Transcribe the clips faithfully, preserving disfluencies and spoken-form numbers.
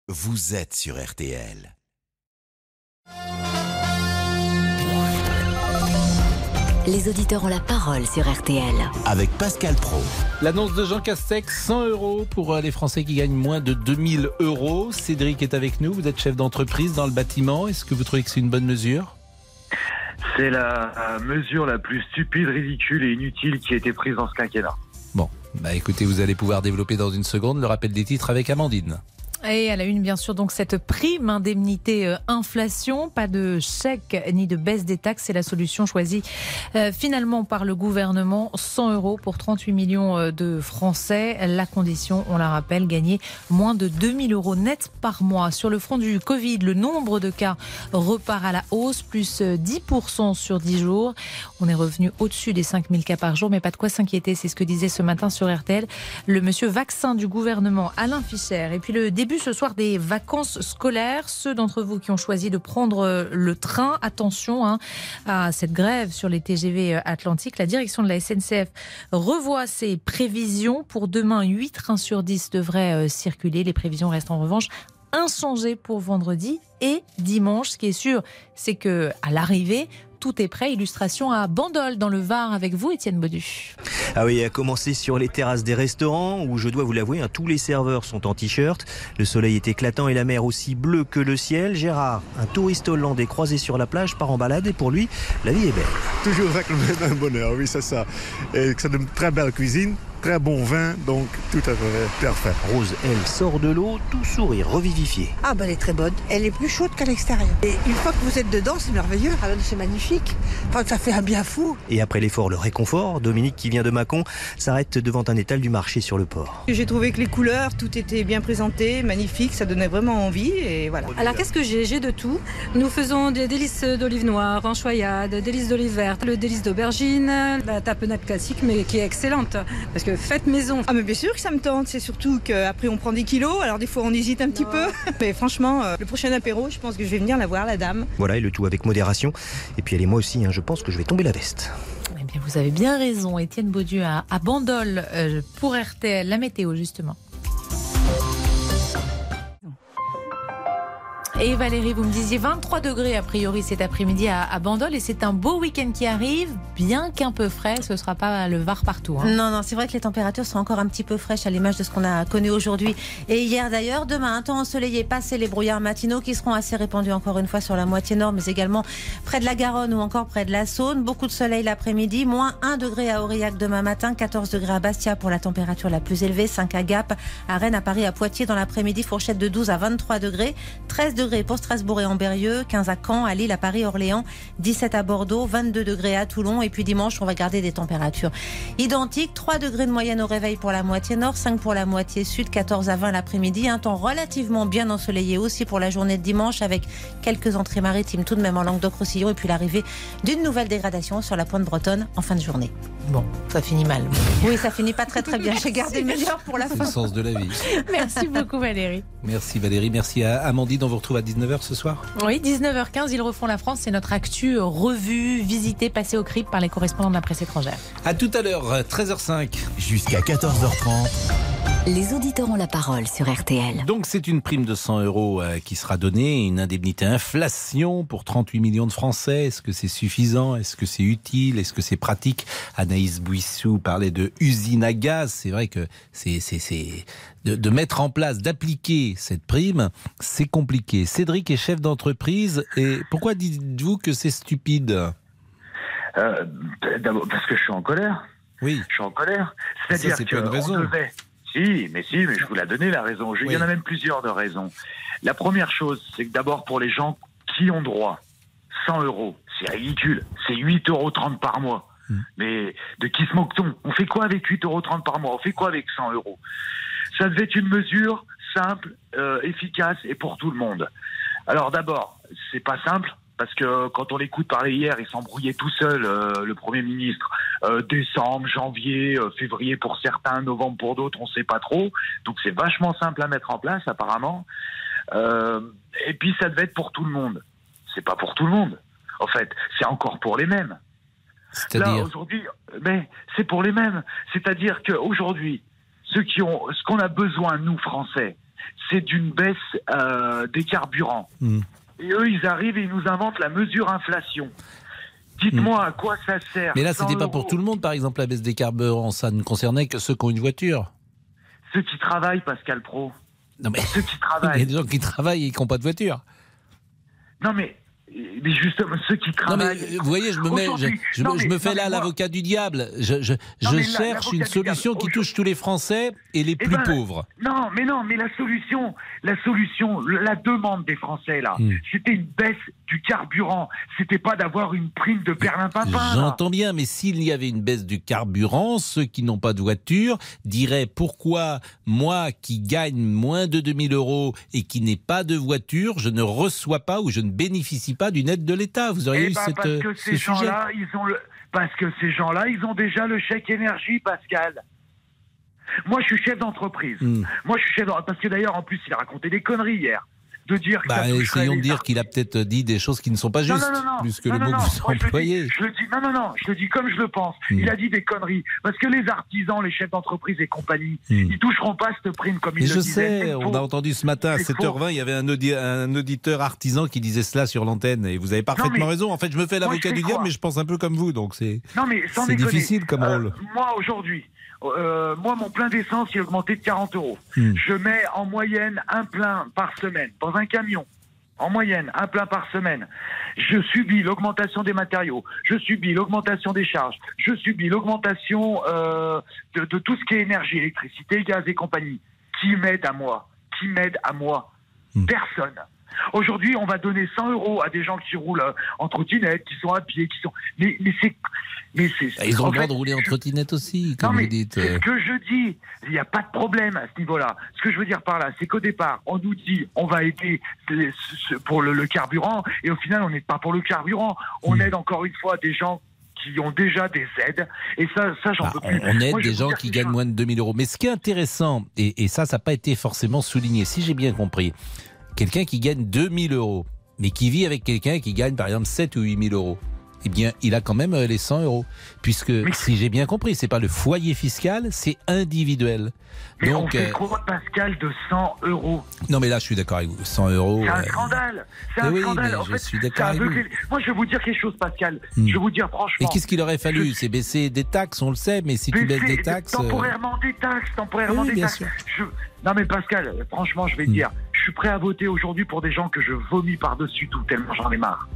Vous êtes sur R T L. Les auditeurs ont la parole sur R T L. Avec Pascal Praud. L'annonce de Jean Castex, cent euros pour les Français qui gagnent moins de deux mille euros. Cédric est avec nous, vous êtes chef d'entreprise dans le bâtiment. Est-ce que vous trouvez que c'est une bonne mesure ? C'est la mesure la plus stupide, ridicule et inutile qui a été prise dans ce quinquennat. Bon, bah écoutez, vous allez pouvoir développer dans une seconde le rappel des titres avec Amandine. Et à la une, bien sûr, donc cette prime indemnité euh, inflation, pas de chèque ni de baisse des taxes, c'est la solution choisie euh, finalement par le gouvernement. cent euros pour trente-huit millions euh, de Français. La condition, on la rappelle, gagner moins de deux mille euros net par mois. Sur le front du Covid, le nombre de cas repart à la hausse, plus dix pour cent sur dix jours. On est revenu au-dessus des cinq mille cas par jour, mais pas de quoi s'inquiéter. C'est ce que disait ce matin sur R T L le monsieur vaccin du gouvernement, Alain Fischer. Et puis le début ce soir des vacances scolaires. Ceux d'entre vous qui ont choisi de prendre le train, attention hein, à cette grève sur les T G V Atlantique. La direction de la S N C F revoit ses prévisions. Pour demain, huit trains sur dix devraient circuler. Les prévisions restent en revanche inchangées pour vendredi et dimanche. Ce qui est sûr, c'est que à l'arrivée, tout est prêt. Illustration à Bandol dans le Var avec vous, Étienne Baudu. Ah oui, à commencer sur les terrasses des restaurants où, je dois vous l'avouer, hein, tous les serveurs sont en t-shirt. Le soleil est éclatant et la mer aussi bleue que le ciel. Gérard, un touriste hollandais croisé sur la plage, part en balade et pour lui, la vie est belle. Toujours avec le même bonheur, oui, c'est ça. Et c'est une très belle cuisine, très bon vin, donc tout à fait parfait. Rose, elle, sort de l'eau, tout sourire, revivifié. Ah ben elle est très bonne. Elle est plus chaude qu'à l'extérieur. Et une fois que vous êtes dedans, c'est merveilleux. Alors c'est magnifique. Enfin, ça fait un bien fou. Et après l'effort, le réconfort, Dominique, qui vient de Mâcon, s'arrête devant un étal du marché sur le port. J'ai trouvé que les couleurs, tout était bien présenté, magnifique, ça donnait vraiment envie et voilà. Alors qu'est-ce que j'ai ? J'ai de tout. Nous faisons des délices d'olive noire, en choyade, délices d'olive verte, le délice d'aubergine, la tapenade classique mais qui est excellente parce que faites maison. Ah mais bien sûr que ça me tente, c'est surtout qu'après on prend des kilos, alors des fois on hésite un petit non. peu. Mais franchement, euh, le prochain apéro, je pense que je vais venir la voir, la dame. Voilà, et le tout avec modération. Et puis elle et moi aussi, hein, je pense que je vais tomber la veste. Eh bien, vous avez bien raison, Étienne Baudu à, à Bandol euh, pour R T L, la météo justement. Et Valérie, vous me disiez vingt-trois degrés a priori cet après-midi à, à Bandol et c'est un beau week-end qui arrive, bien qu'un peu frais, ce ne sera pas le Var partout. Hein. Non, non, c'est vrai que les températures sont encore un petit peu fraîches à l'image de ce qu'on a connu aujourd'hui et hier d'ailleurs. Demain, un temps ensoleillé, passé les brouillards matinaux qui seront assez répandus encore une fois sur la moitié nord, mais également près de la Garonne ou encore près de la Saône. Beaucoup de soleil l'après-midi, moins un degré à Aurillac demain matin, quatorze degrés à Bastia pour la température la plus élevée, cinq à Gap, à Rennes, à Paris, à Poitiers dans l'après-midi, fourchette de douze à vingt-trois degrés, treize degrés pour Strasbourg et Ambérieu, quinze à Caen, à Lille, à Paris, Orléans, dix-sept à Bordeaux, vingt-deux degrés à Toulon et puis dimanche on va garder des températures identiques, trois degrés de moyenne au réveil pour la moitié nord, cinq pour la moitié sud, quatorze à vingt l'après-midi, un temps relativement bien ensoleillé aussi pour la journée de dimanche avec quelques entrées maritimes tout de même en Languedoc-Roussillon et puis l'arrivée d'une nouvelle dégradation sur la pointe bretonne en fin de journée. Bon, ça finit mal. Oui, ça finit pas très très bien. J'ai gardé le meilleur pour la fin. C'est le sens de la vie. Merci beaucoup Valérie. Merci Valérie, merci à Amandine. On vous retrouve à dix-neuf heures ce soir. Oui, dix-neuf heures quinze, ils refont la France. C'est notre actu revue, visitée, passée au crible par les correspondants de la presse étrangère. À tout à l'heure, treize heures cinq. Jusqu'à quatorze heures trente. Les auditeurs ont la parole sur R T L. Donc c'est une prime de cent euros euh, qui sera donnée, une indemnité inflation pour trente-huit millions de Français. Est-ce que c'est suffisant ? Est-ce que c'est utile ? Est-ce que c'est pratique ? Anaïs Bouissou parlait de usine à gaz. C'est vrai que c'est, c'est, c'est de, de mettre en place, d'appliquer cette prime, c'est compliqué. Cédric est chef d'entreprise. Et pourquoi dites-vous que c'est stupide ? euh, D'abord parce que je suis en colère. Oui. Je suis en colère. C'est-à-dire ça, c'est que pas une raison. On devait... Si, mais si, mais je vous l'ai donné la raison. Il oui. y en a même plusieurs de raisons. La première chose, c'est que d'abord pour les gens qui ont droit, cent euros, c'est ridicule. C'est huit euros trente par mois. Mmh. Mais de qui se moque-t-on ? On fait quoi avec huit euros trente par mois ? On fait quoi avec cent euros ? Ça devait être une mesure simple, euh, efficace et pour tout le monde. Alors d'abord, c'est pas simple. Parce que quand on l'écoute parler hier, il s'embrouillait tout seul, euh, le Premier ministre. Euh, décembre, janvier, euh, février pour certains, novembre pour d'autres, on ne sait pas trop. Donc c'est vachement simple à mettre en place apparemment. Euh, et puis ça devait être pour tout le monde. C'est pas pour tout le monde. En fait, c'est encore pour les mêmes. C'est-à-dire ? Là aujourd'hui, mais c'est pour les mêmes. C'est-à-dire qu'aujourd'hui, ceux qui ont, ce qu'on a besoin nous Français, c'est d'une baisse euh, des carburants. Mmh. Et eux, ils arrivent et ils nous inventent la mesure inflation. Dites-moi mmh. à quoi ça sert. Mais là, c'était pas pour tout le monde, par exemple, la baisse des carburants. Ça ne concernait que ceux qui ont une voiture. Ceux qui travaillent, Pascal Pro. Non mais ceux qui travaillent. Il y a des gens qui travaillent et qui n'ont pas de voiture. Non mais, mais justement, ceux qui travaillent. Non mais, vous voyez, je me mets, je, je, non, je me fais là moi... l'avocat du diable. Je, je, je cherche une solution qui touche tous les Français et les eh plus ben, pauvres. Non, mais non, mais la solution, la solution, la demande des Français là, hmm. c'était une baisse du carburant. C'était pas d'avoir une prime de perlimpinpin. J'entends bien, mais s'il y avait une baisse du carburant, ceux qui n'ont pas de voiture diraient pourquoi moi qui gagne moins de deux mille euros et qui n'ai pas de voiture, je ne reçois pas ou je ne bénéficie pas d'une aide de l'État. Vous auriez eh eu ben cette, parce que ce ces sujet. gens-là, ils ont le... Parce que ces gens-là, ils ont déjà le chèque énergie, Pascal. Moi, je suis chef d'entreprise. Hmm. Moi, je suis chef d'entreprise. Parce que d'ailleurs, en plus, il a raconté des conneries hier. De dire que bah, essayons de dire qu'il a peut-être dit des choses qui ne sont pas justes, non, non, non, plus que non, le mot non, que vous moi, employez. Je le dis, non, non, non, je le dis comme je le pense. Mm. Il a dit des conneries. Parce que les artisans, les chefs d'entreprise et compagnie, mm. ils toucheront pas cette prime comme il et le je disait. sais, on a entendu ce matin à sept heures vingt, il y avait un, audi- un auditeur artisan qui disait cela sur l'antenne. Et vous avez parfaitement non, mais, raison. En fait, je me fais l'avocat du diable, mais je pense un peu comme vous. Donc c'est, non, mais sans c'est déconner, difficile comme euh, rôle. Moi, aujourd'hui, Euh, moi, mon plein d'essence, il a augmenté de quarante euros. Mm. Je mets en moyenne un plein par semaine dans un camion. En moyenne, un plein par semaine. Je subis l'augmentation des matériaux, je subis l'augmentation des charges, je subis l'augmentation euh, de, de tout ce qui est énergie, électricité, gaz et compagnie. Qui m'aide à moi ? Qui m'aide à moi ? mmh. Personne. Aujourd'hui, on va donner cent euros à des gens qui roulent en trottinette, qui sont à pied, qui sont... Mais, mais c'est... Mais c'est ah, ils ont le droit de rouler en trottinette aussi, comme non, mais vous dites. C'est ce que je dis. Il n'y a pas de problème à ce niveau-là. Ce que je veux dire par là, c'est qu'au départ, on nous dit on va aider pour le, le carburant, et au final, on n'est pas pour le carburant. On mmh. aide encore une fois des gens qui ont déjà des aides, et ça, ça j'en bah, peux plus. On aide Moi, des gens qui gagnent chose. moins de deux mille euros. Mais ce qui est intéressant, et, et ça, ça n'a pas été forcément souligné, si j'ai bien compris, quelqu'un qui gagne deux mille euros, mais qui vit avec quelqu'un qui gagne par exemple sept ou huit mille euros, eh bien, il a quand même les cent euros. Puisque, mais si j'ai bien compris, c'est pas le foyer fiscal, c'est individuel. Mais donc, on fait euh... quoi, Pascal, de cent euros ? Non, mais là, je suis d'accord avec vous. cent euros. C'est un euh... scandale. C'est un oui, scandale. En je fait, suis d'accord avec vous. Moi, je vais vous dire quelque chose, Pascal. Hmm. Je vais vous dire franchement. Et qu'est-ce qu'il aurait fallu ? je... C'est baisser des taxes, on le sait, mais si baisser, tu baisses des taxes. Temporairement des taxes, temporairement oui, des bien taxes. Sûr. Je... Non, mais Pascal, franchement, je vais te hmm. dire, je suis prêt à voter aujourd'hui pour des gens que je vomis par-dessus tout, tellement j'en ai marre.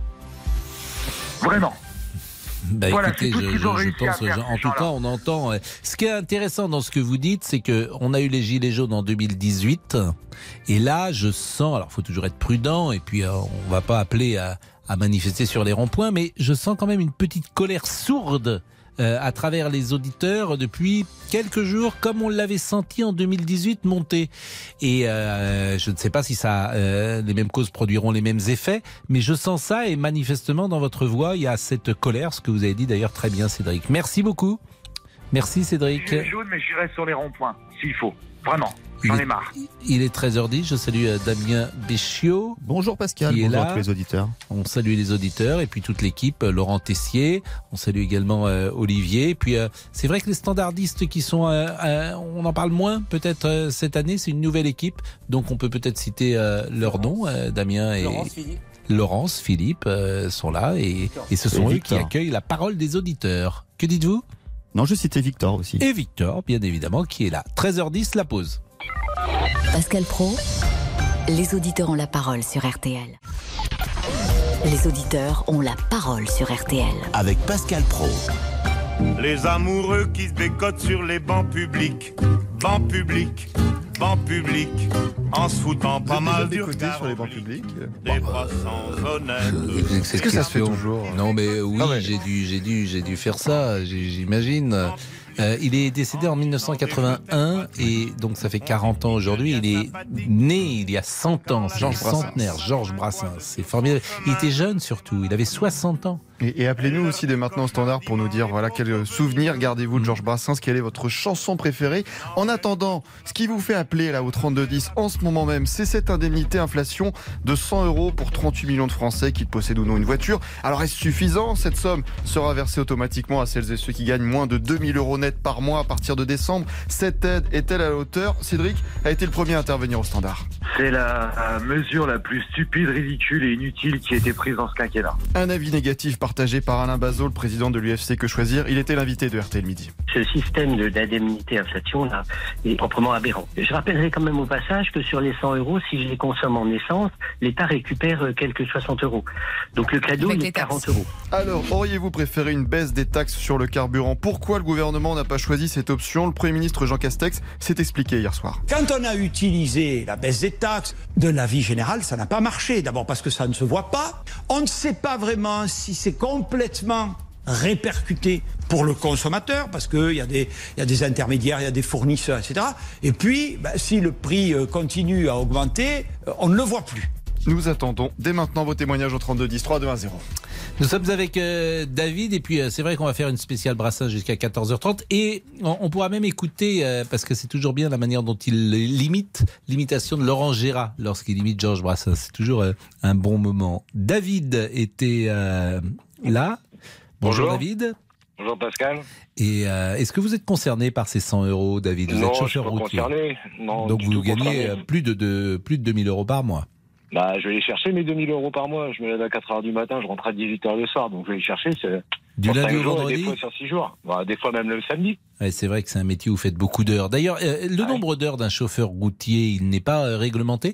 Vraiment. Bah voilà, écoutez, je, je, je pense, en tout cas, on entend. Euh, ce qui est intéressant dans ce que vous dites, c'est que on a eu les gilets jaunes en deux mille dix-huit, et là, je sens. Alors, faut toujours être prudent, et puis euh, on va pas appeler à, à manifester sur les ronds-points, mais je sens quand même une petite colère sourde euh, à travers les auditeurs depuis quelques jours, comme on l'avait senti en deux mille dix-huit monter. Et euh, je ne sais pas si ça, euh, les mêmes causes produiront les mêmes effets, mais je sens ça, et manifestement dans votre voix, il y a cette colère, ce que vous avez dit d'ailleurs très bien, Cédric. Merci beaucoup. Merci, Cédric. Je suis jaune, mais j'irai sur les ronds-points, s'il faut. Vraiment. J'en ai marre. Il est treize heures dix, je salue Damien Béchiot. Bonjour Pascal, bonjour là. à tous les auditeurs. On salue les auditeurs et puis toute l'équipe, Laurent Tessier, on salue également euh, Olivier. Et puis euh, c'est vrai que les standardistes qui sont, euh, euh, on en parle moins peut-être euh, cette année, c'est une nouvelle équipe, donc on peut peut-être citer euh, leur nom, euh, Damien et... Laurence Philippe. Laurence, Philippe euh, sont là et, et ce sont et eux Victor. qui accueillent la parole des auditeurs. Que dites-vous ? Non, je citais Victor aussi. Et Victor, bien évidemment, qui est là. treize heures dix, la pause. Pascal Pro, les auditeurs ont la parole sur R T L. Les auditeurs ont la parole sur R T L. Avec Pascal Pro. Les amoureux qui se bécotent sur les bancs publics. Bancs publics, bancs publics. En se foutant pas mal du regard sur les bancs publics. Des passants honnêtes. Est-ce que ça se fait toujours ? Non, mais oui, ah ouais. j'ai dû, j'ai dû, j'ai dû faire ça, j'imagine. Euh, il est décédé en dix-neuf cent quatre-vingt-un et donc ça fait quarante ans aujourd'hui. Il est né il y a cent ans, Georges centenaire, Georges Brassens. C'est formidable. Il était jeune surtout, il avait soixante ans. Et, et appelez-nous aussi dès maintenant au standard pour nous dire voilà quel souvenir gardez-vous de Georges Brassens, quelle est votre chanson préférée. En attendant, ce qui vous fait appeler là au trente-deux dix en ce moment même, c'est cette indemnité inflation de cent euros pour trente-huit millions de Français qui possèdent ou non une voiture. Alors est-ce suffisant? Cette somme sera versée automatiquement à celles et ceux qui gagnent moins de deux mille euros net par mois à partir de décembre. Cette aide est-elle à la hauteur? Cédric a été le premier à intervenir au standard. C'est la mesure la plus stupide, ridicule et inutile qui a été prise dans ce quinquennat. Un avis négatif partagé par Alain Bazot, le président de l'U F C Que Choisir. Il était l'invité de R T L Midi. Ce système d'indemnité inflation là, est proprement aberrant. Je rappellerai quand même au passage que sur les cent euros, si je les consomme en essence, l'État récupère quelques soixante euros. Donc le cadeau, il est quarante euros. Alors, auriez-vous préféré une baisse des taxes sur le carburant? Pourquoi le gouvernement n'a pas choisi cette option? Le Premier ministre Jean Castex s'est expliqué hier soir. Quand on a utilisé la baisse des taxes de la vie générale, ça n'a pas marché. D'abord parce que ça ne se voit pas. On ne sait pas vraiment si c'est complètement répercuté pour le consommateur, parce qu'il y a des, il y a des intermédiaires, il y a des fournisseurs, et cetera. Et puis, bah, si le prix continue à augmenter, on ne le voit plus. Nous attendons dès maintenant vos témoignages au trente-deux dix, trois deux un zéro. Nous sommes avec euh, David et puis euh, c'est vrai qu'on va faire une spéciale Brassens jusqu'à quatorze heures trente et on, on pourra même écouter, euh, parce que c'est toujours bien la manière dont il limite, l'imitation de Laurent Gérard lorsqu'il imite Georges Brassens. C'est toujours euh, un bon moment. David était euh, là. Bonjour, Bonjour David. Bonjour Pascal. Et euh, est-ce que vous êtes concerné par ces cent euros, David? Vous non, êtes chauffeur je suis pas routier. Concerné. Non, donc vous gagnez concerné. plus de, de, plus de deux mille euros par mois. Bah, je vais aller chercher mes deux mille euros par mois. Je me lève à quatre heures du matin, je rentre à dix-huit heures le soir. Donc je vais les chercher. C'est du lundi au vendredi. Des fois sur six jours. Bah, des fois même le samedi. Ouais, c'est vrai que c'est un métier où vous faites beaucoup d'heures. D'ailleurs, euh, le ah nombre oui. d'heures d'un chauffeur routier, il n'est pas euh, réglementé?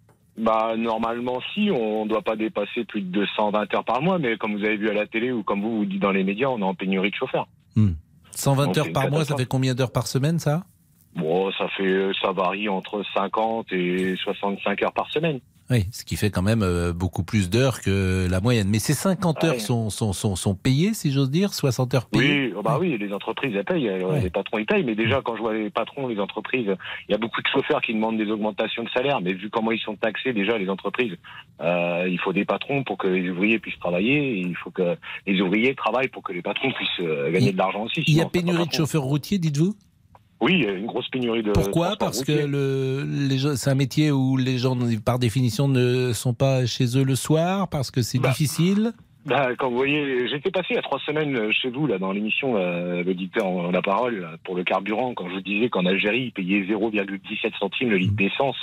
Bah, normalement, si. On ne doit pas dépasser plus de deux cent vingt heures par mois. Mais comme vous avez vu à la télé ou comme vous vous dites dans les médias, on est en pénurie de chauffeurs. Hmm. cent vingt donc, heures par mois, ça fait combien d'heures par semaine, ça? Bon, ça fait, ça varie entre cinquante et soixante-cinq heures par semaine. Oui, ce qui fait quand même euh, beaucoup plus d'heures que la moyenne. Mais ces cinquante heures ouais. sont, sont, sont, sont payées, si j'ose dire, soixante heures payées? Oui, bah oui, les entreprises, elles payent, ouais. les patrons, ils payent. Mais déjà, quand je vois les patrons, les entreprises, il y a beaucoup de chauffeurs qui demandent des augmentations de salaire. Mais vu comment ils sont taxés, déjà, les entreprises, euh, il faut des patrons pour que les ouvriers puissent travailler. Et il faut que les ouvriers travaillent pour que les patrons puissent euh, gagner il, de l'argent aussi. Il y a pénurie de chauffeurs routiers, dites-vous? Oui, il y a une grosse pénurie de... Pourquoi? Parce routier. que le, les gens, c'est un métier où les gens, par définition, ne sont pas chez eux le soir, parce que c'est bah, difficile. Bah, quand vous voyez, j'étais passé il y a trois semaines chez vous, là, dans l'émission, euh, l'auditeur en la parole, là, pour le carburant, quand je vous disais qu'en Algérie, ils payaient zéro virgule dix-sept centimes le litre d'essence,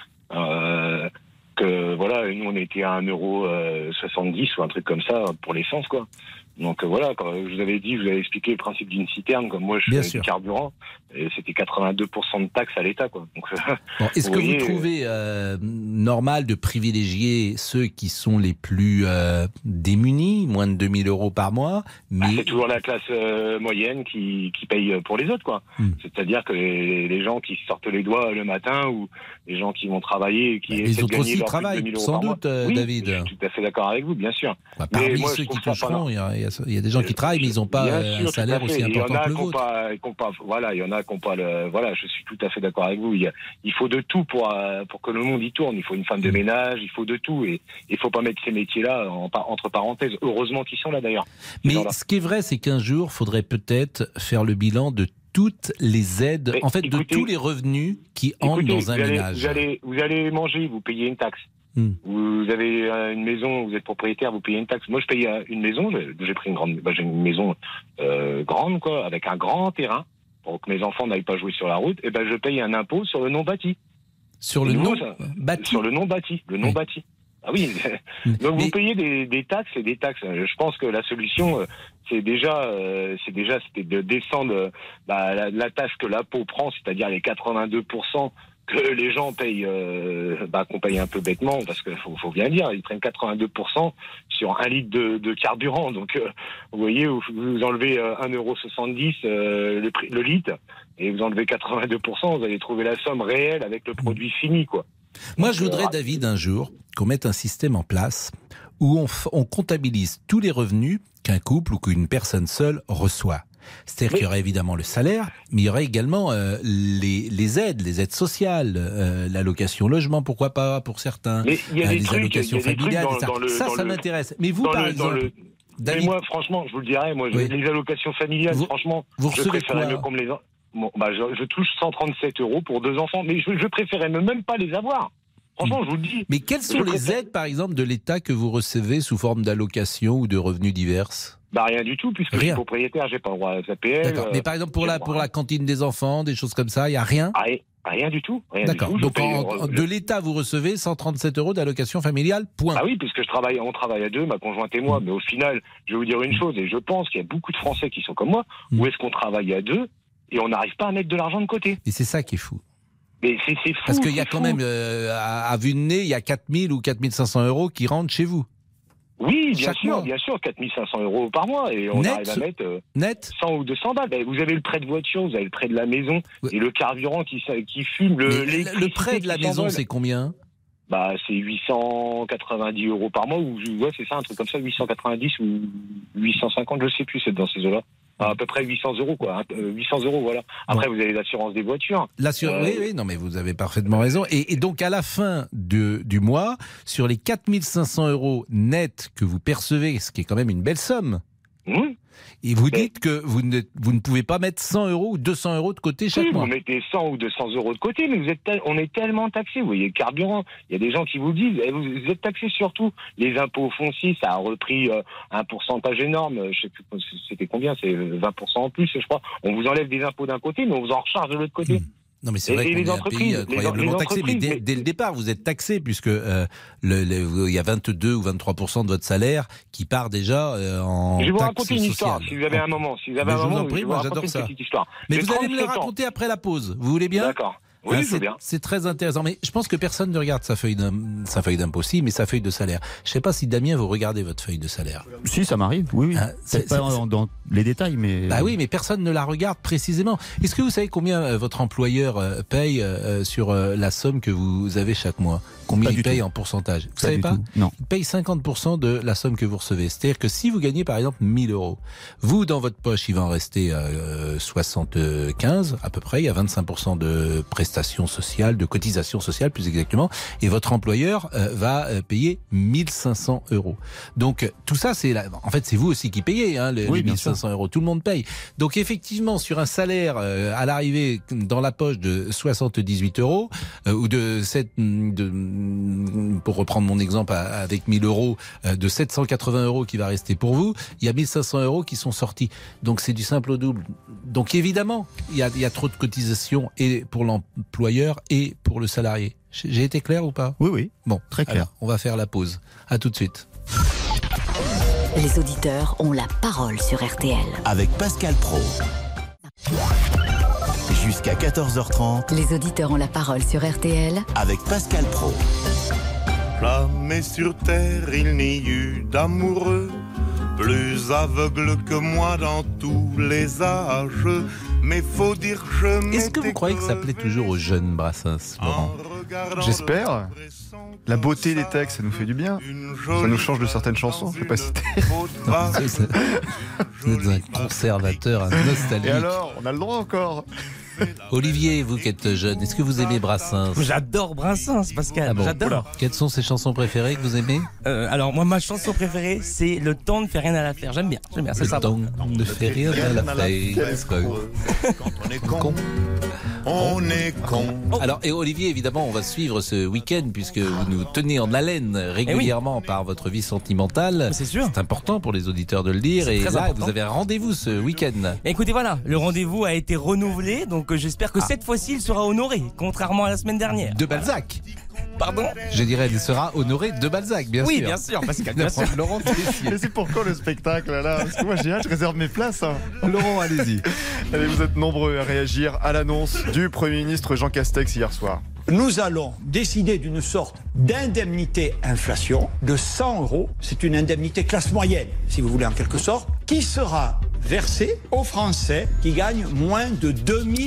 euh, que voilà, nous on était à un euro soixante-dix ou un truc comme ça pour l'essence, quoi. Donc voilà, quand je vous avais dit, je vous avais expliqué le principe d'une citerne, comme moi je fais du carburant, et c'était quatre-vingt-deux pour cent de taxes à l'État, quoi. Donc, bon, est-ce vous que voyez, vous trouvez euh, normal de privilégier ceux qui sont les plus euh, démunis, moins de deux mille euros par mois, mais... ah, c'est toujours la classe euh, moyenne qui, qui paye pour les autres, quoi. Hmm. C'est-à-dire que les, les gens qui sortent les doigts le matin, ou les gens qui vont travailler, et qui bah, les autres aussi travaillent, sans doute, euh, oui, David. Je suis tout à fait d'accord avec vous, bien sûr. Bah, parmi mais moi, ceux qui toucheront, il y, a, il y a des gens qui travaillent, mais ils n'ont pas sûr, un salaire aussi important que le vôtre. Pas, pas, voilà, il y en a qui n'ont pas le... Voilà, je suis tout à fait d'accord avec vous. Il, y a, il faut de tout pour, pour que le monde y tourne. Il faut une femme de ménage, il faut de tout. Et il ne faut pas mettre ces métiers-là en, entre parenthèses. Heureusement qu'ils sont là, d'ailleurs. Mais ce qui est vrai, c'est qu'un jour, il faudrait peut-être faire le bilan de toutes les aides, mais en fait, écoutez, de tous les revenus qui écoutez, entrent dans un vous allez, ménage. Vous allez, vous allez manger, vous payez une taxe. Hmm. Vous avez une maison, vous êtes propriétaire, vous payez une taxe. Moi, je paye une maison. J'ai pris une grande, bah, j'ai une maison euh, grande, quoi, avec un grand terrain pour que mes enfants n'aillent pas jouer sur la route. Et ben, je paye un impôt sur le non bâti. Sur le non bâti. Sur le non bâti, le non oui. bâti. Ah oui. Donc mais... vous payez des, des taxes et des taxes. Je pense que la solution, c'est déjà, euh, c'est déjà, c'était de descendre bah, la, la taxe que l'impôt prend, c'est-à-dire les quatre-vingt-deux pour cent que les gens payent, euh, bah, qu'on paye un peu bêtement, parce qu'il faut, faut bien dire, ils prennent quatre-vingt-deux pour cent sur un litre de, de carburant. Donc, euh, vous voyez, vous, vous enlevez euh, un euro soixante-dix euh, le, le litre, et vous enlevez quatre-vingt-deux pour cent, vous allez trouver la somme réelle avec le produit fini, quoi. Moi, Donc, je voudrais, euh, David, un jour, qu'on mette un système en place où on, f- on comptabilise tous les revenus qu'un couple ou qu'une personne seule reçoit. C'est-à-dire mais... qu'il y aurait évidemment le salaire, mais il y aurait également euh, les, les aides, les aides sociales, euh, l'allocation logement, pourquoi pas pour certains, mais il y a euh, des les trucs, allocations il y a des familiales, trucs dans, dans le, ça, dans ça le, m'intéresse. Mais vous, par le, exemple, le... David... Mais moi, franchement, je vous le dirais, moi, oui. les allocations familiales, vous, franchement, vous je préférais mieux qu'on me les... Bon, bah, je, je touche cent trente-sept euros pour deux enfants, mais je, je préférais même pas les avoir. Franchement, je vous le dis. Mais quelles sont je les préfère... aides, par exemple, de l'État que vous recevez sous forme d'allocations ou de revenus divers ? Bah rien du tout, puisque rien. Je suis propriétaire, j'ai pas le droit à la A P L. D'accord. Mais par exemple, pour, la, pour la cantine des enfants, des choses comme ça, il n'y a rien ? Rien, rien du tout. Rien D'accord. Du tout. Donc en, je... de l'État, vous recevez cent trente-sept euros d'allocation familiale, point. Ah oui, puisque je travaille, on travaille à deux, ma conjointe et moi. Mmh. Mais au final, je vais vous dire une chose, et je pense qu'il y a beaucoup de Français qui sont comme moi, mmh. où est-ce qu'on travaille à deux et on n'arrive pas à mettre de l'argent de côté. Et c'est ça qui est fou. Mais c'est, c'est fou. Parce qu'il y a quand fou. même, euh, à, à vue de nez, il y a quatre mille ou quatre mille cinq cents euros qui rentrent chez vous. Oui, bien Chaque sûr, mois. bien sûr, quatre mille cinq cents euros par mois et on net, arrive à mettre euh, net cent ou deux cents balles. Ben, vous avez le prêt de voiture, vous avez le prêt de la maison oui. et le carburant qui, qui fume. Le, le prêt de la maison, c'est combien ? Bah, c'est huit cent quatre-vingt-dix euros par mois ou ouais, c'est ça, un truc comme ça, huit cent quatre-vingt-dix ou huit cent cinquante, je sais plus, c'est dans ces eaux-là. À peu près huit cents euros, quoi. huit cents euros, voilà. Après, bon. vous avez l'assurance des voitures. L'assurance, euh... oui, oui, non, mais vous avez parfaitement raison. Et, et donc, à la fin de, du mois, sur les quatre mille cinq cents euros nets que vous percevez, ce qui est quand même une belle somme, mmh. et vous dites mais... que vous ne, vous ne pouvez pas mettre cent euros ou deux cents euros de côté chaque oui, mois. Vous mettez cent ou deux cents euros de côté, mais vous êtes tel... on est tellement taxés. Vous voyez, le carburant, il y a des gens qui vous disent, eh, vous êtes taxés surtout. Les impôts fonciers, ça a repris euh, un pourcentage énorme. Je sais plus, c'était combien, c'est vingt pour cent en plus, je crois. On vous enlève des impôts d'un côté, mais on vous en recharge de l'autre côté. Mmh. Non mais c'est vrai qu'on est un pays incroyablement taxé, mais dès, dès le départ vous êtes taxé puisque euh, le, le, il y a vingt-deux ou vingt-trois pour cent de votre salaire qui part déjà euh, en taxes sociales. Je vais vous raconter une histoire si vous avez un moment. Si vous avez mais un je vous moment, en prie, je moi j'adore ça. Histoire. Mais vous allez me la raconter après la pause. Vous voulez bien ? D'accord. Oui, hein, je veux bien. C'est très intéressant. Mais je pense que personne ne regarde sa feuille sa feuille d'impôt, si, mais sa feuille de salaire. Je ne sais pas si Damien, vous regardez votre feuille de salaire. Si, ça m'arrive. Oui, oui. Hein, c'est, c'est pas c'est... Dans, dans les détails, mais. Bah oui, mais personne ne la regarde précisément. Est-ce que vous savez combien euh, votre employeur euh, paye euh, sur euh, la somme que vous avez chaque mois ? Combien il paye tout. En pourcentage ? Vous pas savez pas ? Non. Il paye cinquante pour cent de la somme que vous recevez. C'est-à-dire que si vous gagnez par exemple mille euros, vous dans votre poche, il va en rester euh, soixante-quinze à peu près. Il y a vingt-cinq pour cent de prestations sociales, de cotisations sociales plus exactement, et votre employeur euh, va euh, payer mille cinq cents euros. Donc tout ça, c'est la... en fait c'est vous aussi qui payez hein, les, oui, les mille cinq cents euros. Tout le monde paye. Donc effectivement sur un salaire euh, à l'arrivée dans la poche de soixante-dix-huit euros euh, ou de sept de pour reprendre mon exemple avec mille euros, de sept cent quatre-vingts euros qui va rester pour vous, il y a mille cinq cents euros qui sont sortis. Donc c'est du simple au double. Donc évidemment, il y a, il y a trop de cotisations et pour l'employeur et pour le salarié. J'ai été clair ou pas ? Oui, oui. Bon, très clair. Alors, on va faire la pause. À tout de suite. Les auditeurs ont la parole sur R T L. Avec Pascal Praud. Jusqu'à quatorze heures trente. Les auditeurs ont la parole sur R T L. Avec Pascal Praud. Jamais sur terre il n'y eut d'amoureux plus aveugle que moi dans tous les âges. Mais faut dire je Est-ce que vous croyez que ça plaît toujours aux jeunes Brassens, Laurent ? J'espère. La beauté des textes, ça nous fait du bien. Ça nous change de certaines chansons, je sais pas citer. Vous êtes un conservateur, un nostalgique. Et alors, on a le droit encore. Olivier, vous qui êtes jeune, est-ce que vous aimez Brassens ? J'adore Brassens, Pascal. Ah bon, j'adore. Oula. Quelles sont ces chansons préférées que vous aimez ? euh, Alors moi, ma chanson préférée, c'est Le temps ne fait rien à la faire. J'aime bien. J'aime bien. Le ça temps ne fait rien à la faire. Quand on est con, on est con. Alors, et Olivier, évidemment, on va suivre ce week-end puisque vous nous tenez en haleine régulièrement eh oui. par votre vie sentimentale. C'est sûr. C'est important pour les auditeurs de le dire. C'est et là, important. vous avez un rendez-vous ce week-end. Écoutez, voilà, le rendez-vous a été renouvelé, donc j'espère que ah. cette fois-ci, il sera honoré, contrairement à la semaine dernière. De Balzac. Pardon ? Je dirais, il sera honoré de Balzac, bien oui, sûr. Oui, bien sûr, Pascal, bien sûr. Laurent, mais c'est pour quand le spectacle, là ? Parce que moi, j'ai hâte, je réserve mes places. Hein. Laurent, allez-y. Allez, vous êtes nombreux à réagir à l'annonce du Premier ministre Jean Castex hier soir. Nous allons décider d'une sorte d'indemnité inflation de cent euros. C'est une indemnité classe moyenne, si vous voulez, en quelque sorte, qui sera versée aux Français qui gagnent moins de deux mille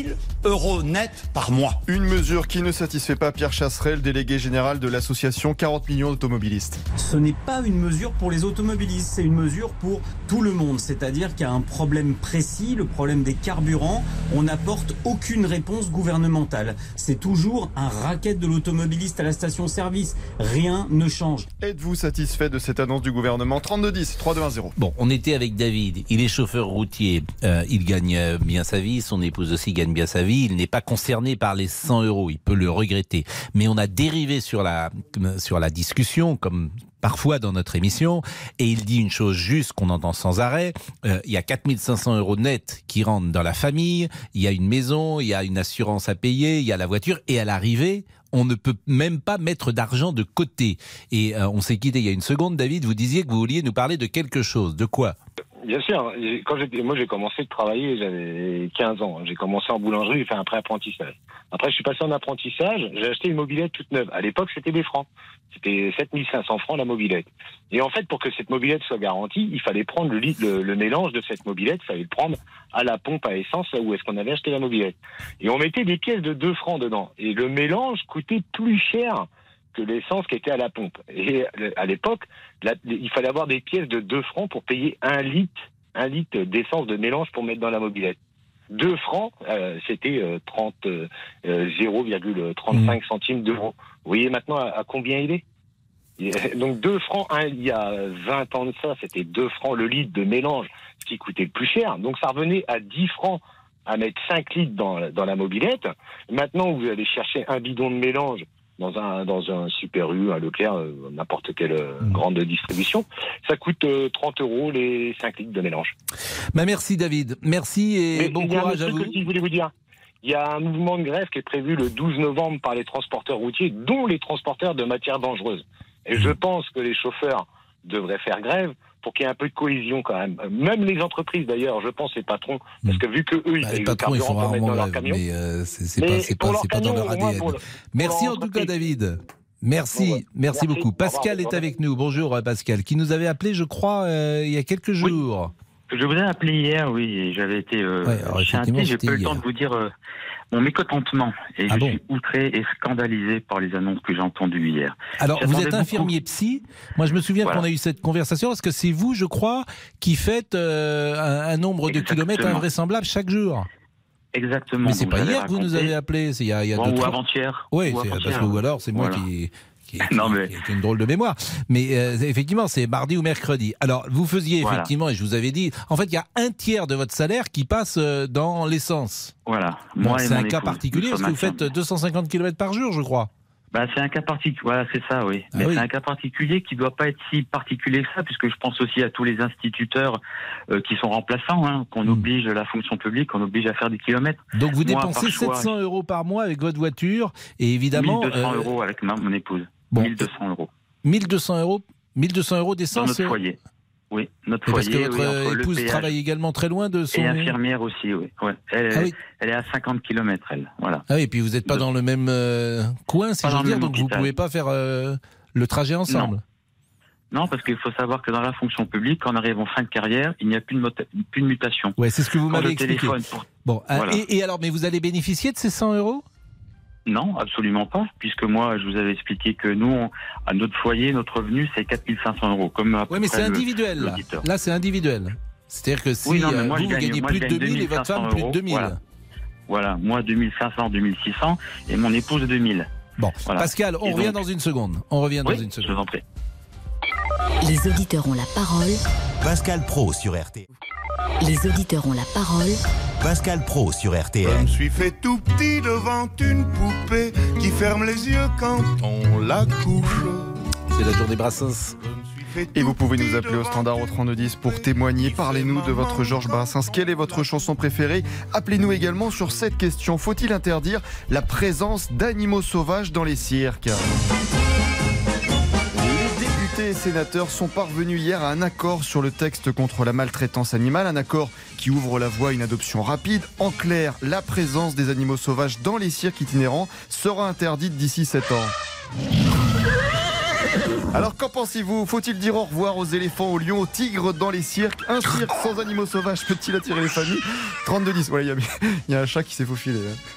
euros net par mois. Une mesure qui ne satisfait pas Pierre Chasserel, délégué général de l'association quarante millions d'automobilistes. Ce n'est pas une mesure pour les automobilistes, c'est une mesure pour tout le monde. C'est-à-dire qu'il y a un problème précis, le problème des carburants. On n'apporte aucune réponse gouvernementale. C'est toujours un racket de l'automobiliste à la station-service. Rien ne change. Êtes-vous satisfait de cette annonce du gouvernement? Trente-deux dix, trois deux un zéro. Bon, on était avec David. Il est chauffeur routier. Euh, il gagne bien sa vie. Son épouse aussi gagne bien sa vie. Il n'est pas concerné par les cent euros. Il peut le regretter. Mais on a dérivé sur la, sur la discussion, comme parfois dans notre émission, et il dit une chose juste qu'on entend sans arrêt, euh, il y a quatre mille cinq cents euros net qui rentrent dans la famille, il y a une maison, il y a une assurance à payer, il y a la voiture, et à l'arrivée, on ne peut même pas mettre d'argent de côté. Et euh, on s'est quitté il y a une seconde, David, vous disiez que vous vouliez nous parler de quelque chose. De quoi ? Bien sûr. Quand j'étais, moi, j'ai commencé de travailler, j'avais quinze ans. J'ai commencé en boulangerie, j'ai fait un pré-apprentissage. Après, je suis passé en apprentissage, j'ai acheté une mobilette toute neuve. À l'époque, c'était des francs. C'était sept mille cinq cents francs la mobilette. Et en fait, pour que cette mobilette soit garantie, il fallait prendre le, le, le mélange de cette mobilette, il fallait le prendre à la pompe à essence, là où est-ce qu'on avait acheté la mobilette. Et on mettait des pièces de deux francs dedans. Et le mélange coûtait plus cher que l'essence qui était à la pompe. Et à l'époque, là, il fallait avoir des pièces de deux francs pour payer un litre, un litre d'essence de mélange pour mettre dans la mobilette. deux francs, euh, c'était euh, trente, euh, zéro virgule trente-cinq mmh. centimes d'euros. Vous voyez maintenant à, à combien il est ? Donc deux francs, hein, il y a vingt ans de ça, c'était deux francs le litre de mélange, ce qui coûtait le plus cher. Donc ça revenait à dix francs à mettre cinq litres dans, dans la mobilette. Maintenant, vous allez chercher un bidon de mélange dans un dans un Super U, un Leclerc, euh, n'importe quelle euh, mmh. grande distribution, ça coûte euh, trente euros les cinq litres de mélange. Bah merci David, merci et Mais bon courage à vous. Que je voulais vous dire, il y a un mouvement de grève qui est prévu le douze novembre par les transporteurs routiers, dont les transporteurs de matières dangereuses. Et mmh. je pense que les chauffeurs devraient faire grève pour qu'il y ait un peu de cohésion quand même. Même les entreprises d'ailleurs, je pense les patrons, parce que vu que eux, ils bah, payent le patrons, ils font pour mettre dans leur grève, camion. Mais euh, c'est, c'est pas, c'est pas, c'est pas dans leur A D N. Pour le, merci pour en tout cas David. Merci, bon, ouais. merci, merci beaucoup. Pascal revoir, est avec nous. Bonjour Pascal, qui nous avait appelé, je crois, euh, il y a quelques jours. Oui. Je vous ai appelé hier, oui, et j'avais été euh, ouais, chanté, j'ai pas eu le temps de vous dire euh, mon mécontentement. Et ah je bon suis outré et scandalisé par les annonces que j'ai entendues hier. Alors, J'attendais vous êtes infirmier beaucoup. Psy. Moi, je me souviens voilà. qu'on a eu cette conversation, parce que c'est vous, je crois, qui faites euh, un, un nombre Exactement. de kilomètres invraisemblable chaque jour. Exactement. Mais c'est pas hier que vous nous avez appelé, c'est il y a, il y a bon, deux, ou trois... avant-hier. Oui, ou c'est, avant-hier. parce que, ou alors c'est moi voilà. qui... Qui, qui, non, mais... qui, qui a une drôle de mémoire. Mais euh, effectivement, c'est mardi ou mercredi. Alors, vous faisiez effectivement, voilà. et je vous avais dit, en fait, il y a un tiers de votre salaire qui passe dans l'essence. Voilà. Moi, c'est un cas particulier parce que vous faites deux cent cinquante kilomètres par jour, je crois. Bah, c'est un cas particulier. Voilà, c'est ça, oui. Ah Mais oui. c'est un cas particulier qui doit pas être si particulier que ça, puisque je pense aussi à tous les instituteurs euh, qui sont remplaçants, hein, qu'on mmh. oblige la fonction publique, qu'on oblige à faire des kilomètres. Donc vous Moi, dépensez choix, sept cents euros par mois avec votre voiture, et évidemment. mille deux cents euh... euros avec ma, mon épouse. Bon. mille deux cents euros. mille deux cents euros mille deux cents euros d'essence. Dans notre foyer. Oui, notre et foyer. Parce que votre oui, épouse travaille également très loin de son... Et infirmière aussi, oui. Ouais. Elle, ah oui. elle est à cinquante kilomètres, elle. Voilà. Ah oui, et puis vous n'êtes pas de... dans le même euh, coin, si je veux dire, donc vous ne pouvez pas faire euh, le trajet ensemble. Non. non, parce qu'il faut savoir que dans la fonction publique, quand on arrive en fin de carrière, il n'y a plus de, mot... plus de mutation. Oui, c'est ce que vous quand m'avez expliqué. Pour... Bon, voilà. et, et alors, mais vous allez bénéficier de ces cent euros ? Non, absolument pas, puisque moi, je vous avais expliqué que nous, on, à notre foyer, notre revenu, c'est quatre mille cinq cents euros. Comme oui, mais c'est individuel, là. Là, c'est individuel. C'est-à-dire que si oui, non, moi, vous, vous gagne, gagnez moi, plus de deux mille et votre femme plus de deux mille. Voilà. voilà, moi, deux mille cinq cents, deux mille six cents, et mon épouse, deux mille. Bon, voilà. Pascal, on et revient donc... dans une seconde. On revient oui, dans une seconde. Je vous en prie. Les auditeurs ont la parole. Pascal Praud sur R T L. Les auditeurs ont la parole. Pascal Praud sur R T L. Je me suis fait tout petit devant une poupée qui ferme les yeux quand on la couche. C'est la journée Brassens. Et vous pouvez nous appeler au standard au trente-deux dix pour témoigner. Parlez-nous de votre Georges Brassens. Quelle est votre chanson préférée ? Appelez-nous également sur cette question. Faut-il interdire la présence d'animaux sauvages dans les cirques ? Les députés et sénateurs sont parvenus hier à un accord sur le texte contre la maltraitance animale, un accord qui ouvre la voie à une adoption rapide. En clair, la présence des animaux sauvages dans les cirques itinérants sera interdite d'ici sept ans. Alors qu'en pensez-vous? Faut-il dire au revoir aux éléphants, aux lions, aux tigres dans les cirques? Un cirque sans animaux sauvages peut-il attirer les familles? trente-deux dix. Voilà, il y, y a un chat qui s'est faufilé.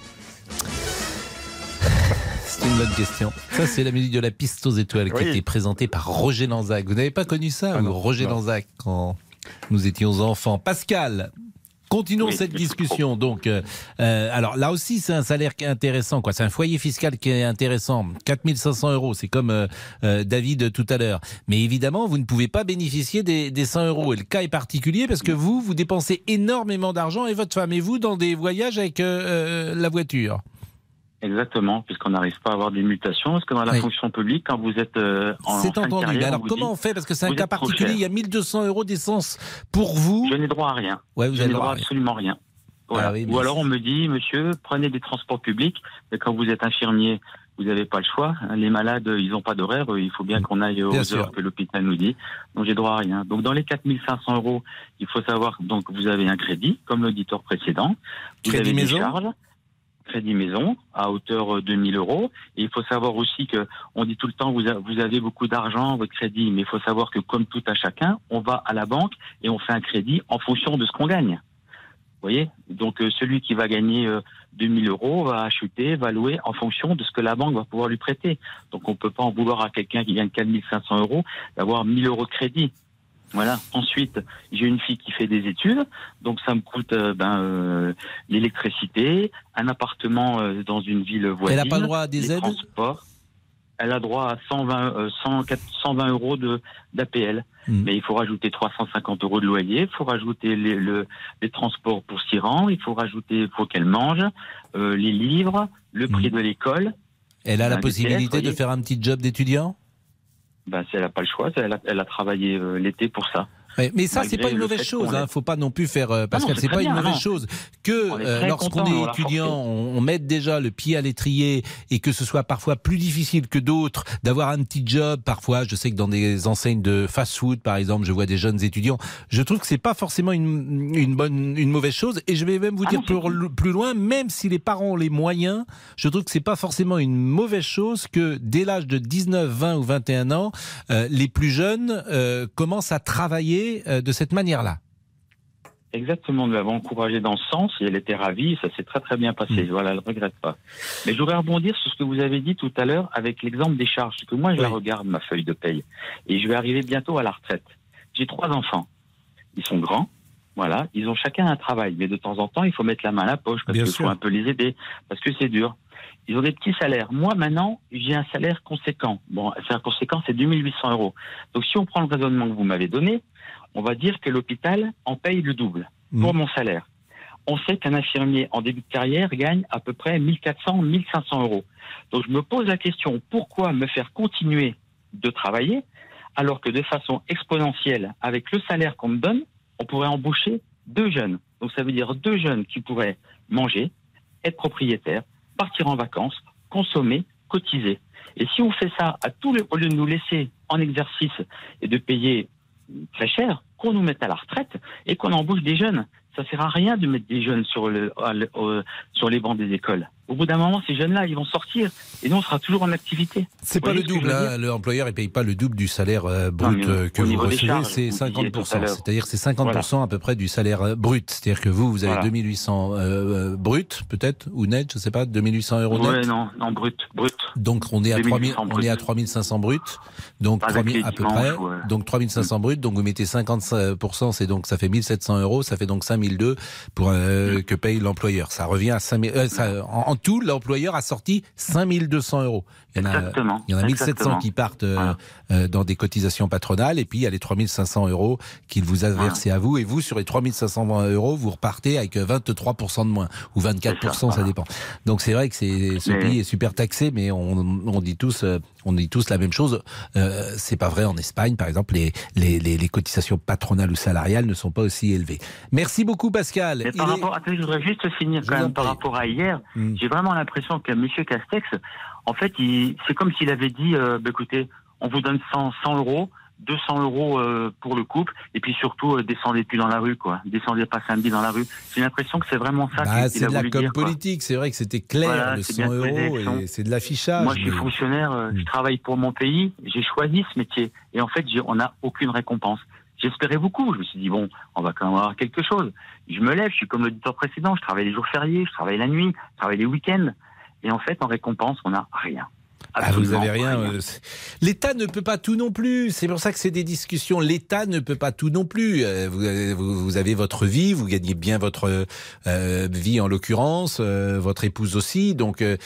C'est une bonne question. Ça, c'est la musique de la piste aux étoiles qui oui. était présentée par Roger Lanzac. Vous n'avez pas connu ça, ah ou non, Roger non. Lanzac, quand nous étions enfants? Pascal, continuons oui, cette discussion. Trop. Donc, euh, alors là aussi, c'est un salaire qui est intéressant, quoi. C'est un foyer fiscal qui est intéressant. quatre mille cinq cents euros, c'est comme euh, euh, David tout à l'heure. Mais évidemment, vous ne pouvez pas bénéficier des, des cent euros. Et le cas est particulier parce que vous, vous dépensez énormément d'argent, et votre femme et vous dans des voyages avec euh, la voiture. Exactement, puisqu'on n'arrive pas à avoir des mutations. Parce que dans la oui. fonction publique, quand vous êtes euh, en C'est entendu. Carrière, mais alors on comment dit, on fait? Parce que c'est un cas particulier. Il y a mille deux cents euros d'essence pour vous. Je n'ai droit à rien. Ouais, vous Je n'ai droit à absolument rien. Voilà. Ah oui, Ou alors on me dit, monsieur, prenez des transports publics. Mais quand vous êtes infirmier, vous n'avez pas le choix. Les malades, ils n'ont pas d'horaire. Il faut bien qu'on aille aux bien heures sûr. que l'hôpital nous dit. Donc j'ai droit à rien. Donc dans les quatre mille cinq cents euros, il faut savoir donc vous avez un crédit, comme l'auditeur précédent. Vous crédit avez maison. des charges. Crédit maison à hauteur de mille euros. Et il faut savoir aussi que on dit tout le temps vous, a, vous avez beaucoup d'argent, votre crédit, mais il faut savoir que comme tout à chacun, on va à la banque et on fait un crédit en fonction de ce qu'on gagne. Vous voyez? Donc euh, celui qui va gagner euh, deux mille euros va acheter, va louer en fonction de ce que la banque va pouvoir lui prêter. Donc on peut pas en vouloir à quelqu'un qui gagne quatre mille cinq cents euros d'avoir mille euros de crédit. Voilà. Ensuite, j'ai une fille qui fait des études, donc ça me coûte euh, ben, euh, l'électricité, un appartement euh, dans une ville voisine. Elle n'a pas droit à des aides? Transports. Elle a droit à cent vingt, euh, cent, cent vingt euros de d'A P L, mmh. mais il faut rajouter trois cent cinquante euros de loyer, il faut rajouter les, le, les transports pour s'y rendre, il faut rajouter, il faut qu'elle mange, euh, les livres, le prix mmh. de l'école. Elle a la possibilité de faire un petit job d'étudiant? Ben, si elle n'a pas le choix, elle a, elle a travaillé euh, l'été pour ça. Ouais, mais ça, c'est pas une mauvaise chose. Hein. Faut pas non plus faire euh, parce que c'est pas une mauvaise non. chose que euh, lorsqu'on est étudiant, on, on mette déjà le pied à l'étrier et que ce soit parfois plus difficile que d'autres d'avoir un petit job. Parfois, je sais que dans des enseignes de fast-food, par exemple, je vois des jeunes étudiants. Je trouve que c'est pas forcément une, une bonne, une mauvaise chose. Et je vais même vous ah dire non, plus, plus loin, même si les parents ont les moyens, je trouve que c'est pas forcément une mauvaise chose que dès l'âge de dix-neuf, vingt ou vingt et un ans, euh, les plus jeunes euh, commencent à travailler de cette manière-là. Exactement, nous l'avons encouragée dans ce sens et elle était ravie, ça s'est très très bien passé, mmh. voilà, elle ne regrette pas. Mais je voudrais rebondir sur ce que vous avez dit tout à l'heure avec l'exemple des charges, parce que moi je oui. la regarde, ma feuille de paye, et je vais arriver bientôt à la retraite. J'ai trois enfants, ils sont grands, voilà, ils ont chacun un travail, mais de temps en temps il faut mettre la main à la poche, parce qu'il faut un peu les aider, parce que c'est dur. Ils ont des petits salaires. Moi, maintenant, j'ai un salaire conséquent. Bon, un salaire conséquent, c'est deux mille huit cents euros. Donc, si on prend le raisonnement que vous m'avez donné, on va dire que l'hôpital en paye le double pour mmh. mon salaire. On sait qu'un infirmier en début de carrière gagne à peu près mille quatre cents, mille cinq cents euros. Donc, je me pose la question, pourquoi me faire continuer de travailler alors que de façon exponentielle, avec le salaire qu'on me donne, on pourrait embaucher deux jeunes. Donc, ça veut dire deux jeunes qui pourraient manger, être propriétaires, partir en vacances, consommer, cotiser. Et si on fait ça à tous les, au lieu de nous laisser en exercice et de payer très cher, qu'on nous mette à la retraite et qu'on embauche des jeunes. Ça sert à rien de mettre des jeunes sur, le, euh, sur les bancs des écoles. Au bout d'un moment, ces jeunes-là, ils vont sortir et nous, on sera toujours en activité. C'est pas le double, hein. L'employeur, il paye pas le double du salaire euh, brut non, euh, que vous recevez, c'est cinquante pour cent. C'est-à-dire que c'est cinquante pour cent voilà. à peu près du salaire euh, brut. C'est-à-dire que vous, vous avez voilà. deux mille huit cents euh, brut, peut-être, ou net, je sais pas, deux mille huit cents euros net. Ouais, non, non, brut, brut. Donc, on est à trois mille, on est à trois mille cinq cents brut. Donc, trois mille à peu près. Ouais. Donc, trois mille cinq cents mmh. brut. Donc, vous mettez cinquante pour cent, c'est donc, ça fait mille sept cents euros. Ça fait donc cinq mille deux pour, euh, mmh. que paye l'employeur. Ça revient à cinq mille, euh, ça, en, en tout, l'employeur a sorti cinq mille deux cents euros. Il y en a, exactement, il y en a mille sept cents qui partent euh, voilà. euh, dans des cotisations patronales et puis il y a les trois mille cinq cents euros qu'il vous a versés voilà. à vous et vous, sur les trois mille cinq cents euros, vous repartez avec vingt-trois pour cent de moins ou vingt-quatre pour cent, ça, ça voilà. dépend. Donc c'est vrai que c'est, ce mais... pays est super taxé, mais on, on dit tous, euh, on dit tous la même chose. Euh, c'est pas vrai en Espagne, par exemple, les, les, les, les cotisations patronales ou salariales ne sont pas aussi élevées. Merci beaucoup, Pascal. Mais par rapport, est... attendez, je voudrais juste finir quand même par rapport à hier. Hum. J'ai vraiment l'impression que M. Castex, en fait, il, c'est comme s'il avait dit, euh, bah, écoutez, on vous donne cent, cent euros, deux cents euros euh, pour le couple, et puis surtout, euh, descendez plus dans la rue, quoi. Descendez pas samedi dans la rue. J'ai l'impression que c'est vraiment ça bah, qu'il, qu'il c'est a de la voulu com dire, politique, c'est vrai que c'était clair, voilà, le c'est cent bien euros, et c'est de l'affichage. Moi, je suis mais... fonctionnaire, euh, je travaille pour mon pays, j'ai choisi ce métier, et en fait, j'ai, on n'a aucune récompense. J'espérais beaucoup, je me suis dit, bon, on va quand même avoir quelque chose. Je me lève, je suis comme l'auditeur précédent, je travaille les jours fériés, je travaille la nuit, je travaille les week-ends, et en fait, en récompense, on n'a rien. Ah, vous avez rien. rien. L'État ne peut pas tout non plus. C'est pour ça que c'est des discussions. L'État ne peut pas tout non plus. Vous, vous avez votre vie, vous gagnez bien votre euh, vie en l'occurrence, euh, votre épouse aussi. Donc, euh,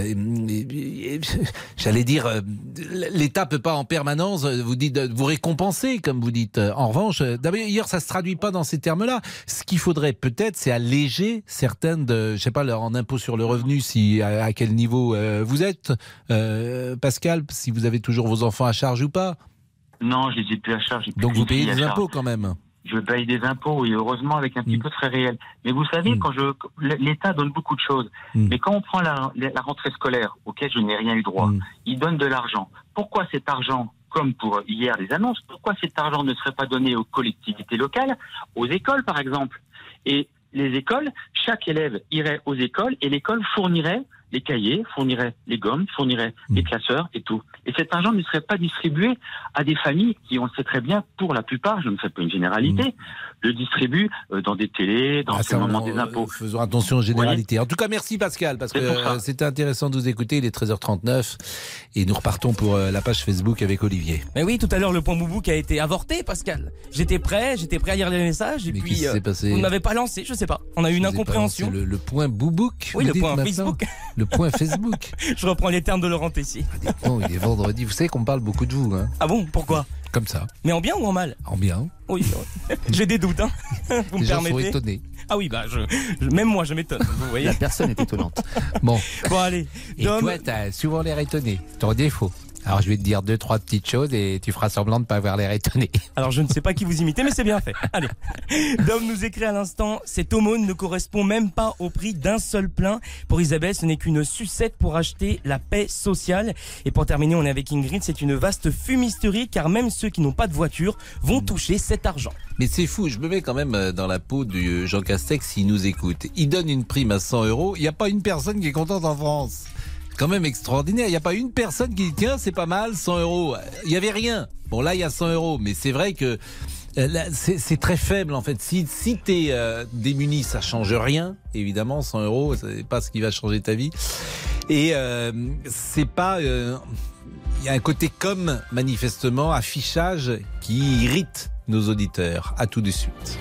euh, j'allais dire, euh, l'État peut pas en permanence vous dites vous récompenser, comme vous dites. En revanche, d'ailleurs, ça se traduit pas dans ces termes-là. Ce qu'il faudrait peut-être, c'est alléger certaines de, je sais pas, en impôt sur le revenu, si à, à quel niveau euh, vous êtes. Euh, Pascal, si vous avez toujours vos enfants à charge ou pas? Non, je les ai plus à charge. Donc vous payez des impôts quand même? Je paye des impôts, oui, heureusement, avec un petit mmh. peu très réel. Mais vous savez, mmh. quand je, l'État donne beaucoup de choses. Mmh. Mais quand on prend la, la rentrée scolaire, auquel je n'ai rien eu droit, mmh. il donne de l'argent. Pourquoi cet argent, comme pour hier les annonces, pourquoi cet argent ne serait pas donné aux collectivités locales, aux écoles par exemple? Et les écoles, chaque élève irait aux écoles et l'école fournirait les cahiers, fournirait les gommes, fournirait mmh. les classeurs et tout. Et cet argent ne serait pas distribué à des familles qui, on le sait très bien, pour la plupart, je ne fais pas une généralité, mmh. le distribuent euh, dans des télés, dans ah, le moment des impôts. Faisons attention aux généralités. Oui. En tout cas, merci Pascal, parce c'est que euh, c'était intéressant de vous écouter. Il est treize heures trente-neuf et nous repartons pour euh, la page Facebook avec Olivier. Mais oui, tout à l'heure, le point Boubouk a été avorté, Pascal. J'étais prêt, j'étais prêt à lire les messages et Mais puis euh, passé vous ne m'avez pas lancé, je sais pas. On a eu une incompréhension. Le, le point Boubouk. Oui, le point maintenant. Facebook. Le point Facebook. Je reprends les termes de Laurent Tessier. Ah, bon, il est vendredi. Vous savez qu'on parle beaucoup de vous. Hein. Ah bon? Pourquoi? Comme ça. Mais en bien ou en mal? En bien. Oui, j'ai des doutes. Hein. Vous les me gens permettez? sont étonnés. Ah oui, bah je, je, même moi je m'étonne. Vous voyez? La personne est étonnante. Bon. Bon allez. Et Dom... toi, t'as souvent l'air étonné. Ton défaut. Alors je vais te dire deux, trois petites choses et tu feras semblant de ne pas avoir l'air étonné. Alors je ne sais pas qui vous imitez, mais c'est bien fait. Allez. Dom nous écrit à l'instant, cette aumône ne correspond même pas au prix d'un seul plein. Pour Isabelle, ce n'est qu'une sucette pour acheter la paix sociale. Et pour terminer, on est avec Ingrid, c'est une vaste fumisterie car même ceux qui n'ont pas de voiture vont toucher cet argent. Mais c'est fou, je me mets quand même dans la peau de Jean Castex s'il nous écoute. Il donne une prime à cent euros, il n'y a pas une personne qui est contente en France. Quand même extraordinaire. Il n'y a pas une personne qui dit tiens, c'est pas mal, cent euros. Il n'y avait rien. Bon, là, il y a cent euros. Mais c'est vrai que là, c'est, c'est très faible, en fait. Si, si tu es euh, démuni, ça change rien. Évidemment, cent euros, c'est pas ce qui va changer ta vie. Et euh, c'est pas. Il euh, y a un côté comme, manifestement, affichage qui irrite nos auditeurs. À tout de suite.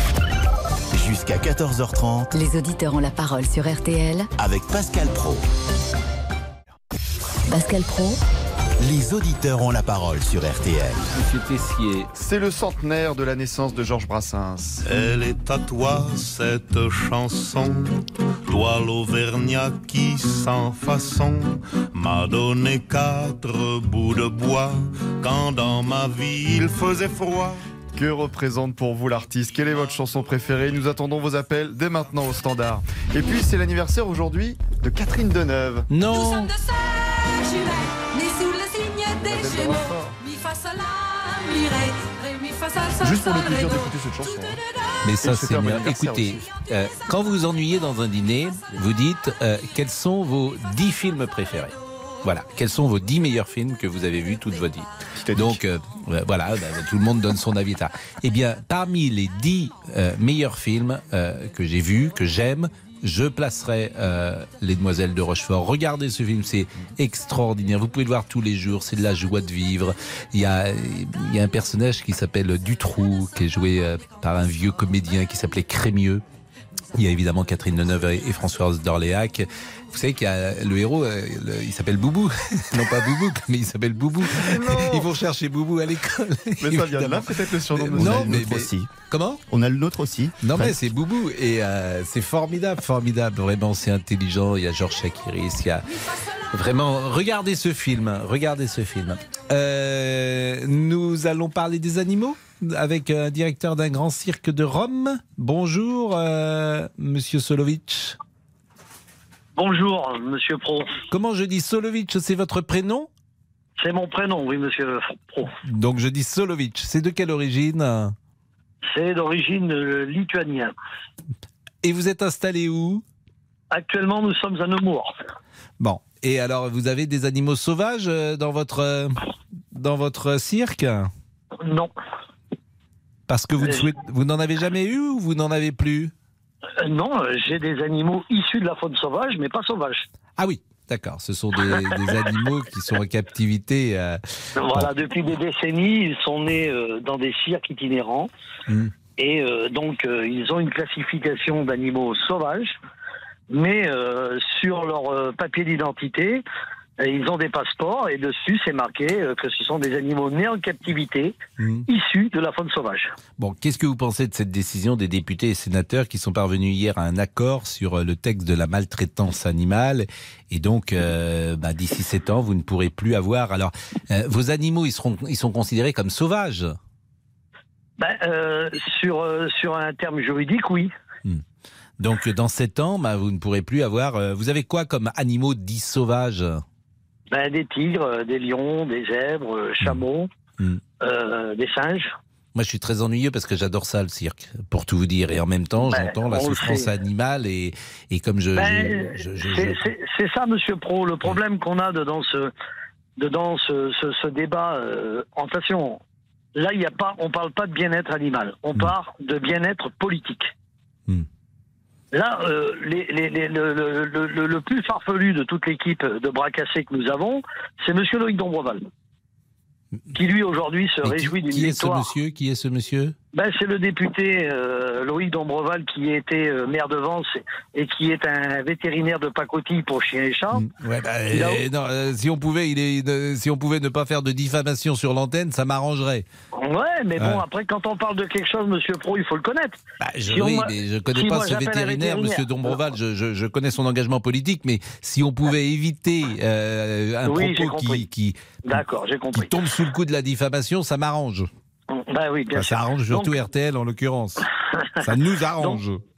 Jusqu'à quatorze heures trente. Les auditeurs ont la parole sur R T L. Avec Pascal Praud. Pascal Praud. Les auditeurs ont la parole sur R T L. Monsieur Tessier. C'est le centenaire de la naissance de Georges Brassens. Elle est à toi cette chanson, toi l'Auvergnat qui sans façon m'a donné quatre bouts de bois quand dans ma vie il faisait froid. Que représente pour vous l'artiste? Quelle est votre chanson préférée? Nous attendons vos appels dès maintenant au standard. Et puis c'est l'anniversaire aujourd'hui de Catherine Deneuve. Non. Nous sommes de sœurs jumelles, nées sous le signe des Gémeaux. Mi fa sol la mi ré, ré mi fa sol sol. Juste pour le plaisir d'écouter cette chanson. Mais ça c'est bien. Écoutez, euh, quand vous vous ennuyez dans un dîner, vous dites euh, quels sont vos dix films préférés. Voilà, quels sont vos dix meilleurs films que vous avez vus toute votre vie. Donc euh, voilà, bah, tout le monde donne son avis. Eh bien, parmi les dix euh, meilleurs films euh, que j'ai vus, que j'aime, je placerai euh, Les Demoiselles de Rochefort. Regardez ce film, c'est extraordinaire. Vous pouvez le voir tous les jours, c'est de la joie de vivre. Il y a, il y a un personnage qui s'appelle Dutroux, qui est joué euh, par un vieux comédien qui s'appelait Crémieux. Il y a évidemment Catherine Deneuve et Françoise d'Orléac. Vous savez qu'il y a le héros, le, il s'appelle Boubou. Non pas Boubou, mais il s'appelle Boubou. Non. Ils vont chercher Boubou à l'école. Mais ça vient de là peut-être le surnom de Non, non, mais, mais aussi. Comment? On a le nôtre aussi. Non Presque. Mais c'est Boubou et euh, c'est formidable, formidable. Vraiment, c'est intelligent. Il y a Georges Chakiris, il y a vraiment. Regardez ce film, regardez ce film. Euh, nous allons parler des animaux avec un directeur d'un grand cirque de Rome. Bonjour, euh, Monsieur Solovitch. Bonjour, Monsieur Praud. Comment je dis Solovitch, c'est votre prénom? C'est mon prénom, oui, monsieur Pro. Donc je dis Solovic. C'est de quelle origine? C'est d'origine euh, lituanienne. Et vous êtes installé où? Actuellement, nous sommes à Nemours. Bon. Et alors, vous avez des animaux sauvages dans votre, euh, dans votre cirque? Non. Parce que vous, ne souhaitez, vous n'en avez jamais eu ou vous n'en avez plus? euh, Non, euh, j'ai des animaux issus de la faune sauvage, mais pas sauvages. Ah oui, d'accord. Ce sont des, des animaux qui sont en captivité. Euh... Voilà, bon. Depuis des décennies, ils sont nés euh, dans des cirques itinérants. Mmh. Et euh, donc, euh, ils ont une classification d'animaux sauvages. Mais euh, sur leur euh, papier d'identité, euh, ils ont des passeports et dessus c'est marqué euh, que ce sont des animaux nés en captivité, mmh. issus de la faune sauvage. Bon, qu'est-ce que vous pensez de cette décision des députés et sénateurs qui sont parvenus hier à un accord sur le texte de la maltraitance animale? Et donc, euh, bah, d'ici sept ans, vous ne pourrez plus avoir... Alors, euh, vos animaux, ils, seront, ils sont considérés comme sauvages? ben, euh, sur, euh, sur un terme juridique, oui. Mmh. Donc, dans sept ans, bah, vous ne pourrez plus avoir... Euh, vous avez quoi comme animaux dits sauvages? ben, Des tigres, des lions, des zèbres, euh, chameaux, mmh. euh, des singes. Moi, je suis très ennuyeux parce que j'adore ça, le cirque, pour tout vous dire. Et en même temps, ben, j'entends la souffrance animale et, et comme je... Ben, je, je, je, c'est, je... c'est, c'est ça, monsieur Pro. Le problème ouais. qu'on a dedans ce, dedans ce, ce, ce débat... Euh, en façon, là, il y a pas, on ne parle pas de bien-être animal. On mmh. parle de bien-être politique. Mmh. Là, euh, les, les, les, le, le, le, le plus farfelu de toute l'équipe de bras cassés que nous avons, c'est monsieur Loïc Dombreval, qui lui aujourd'hui se Et réjouit qui, d'une qui victoire. Est ce monsieur qui est ce monsieur Ben, c'est le député euh, Loïc Dombreval qui était euh, maire de Vence et qui est un vétérinaire de pacotille pour chiens et chats. Mmh, ouais, bah, euh, non, euh, si on pouvait, il est, euh, si on pouvait ne pas faire de diffamation sur l'antenne, ça m'arrangerait. Ouais, mais bon, ouais. après, quand on parle de quelque chose, monsieur Pro, il faut le connaître. Bah, je, si oui, on, mais je connais si pas moi, ce vétérinaire, vétérinaire, monsieur Dombreval. Je, je, je connais son engagement politique, mais si on pouvait éviter euh, un oui, propos qui, qui, D'accord, j'ai compris. qui tombe sous le coup de la diffamation, ça m'arrange. Bah oui, bien enfin, sûr. Ça arrange surtout Donc... R T L en l'occurrence. Ça nous arrange. Donc...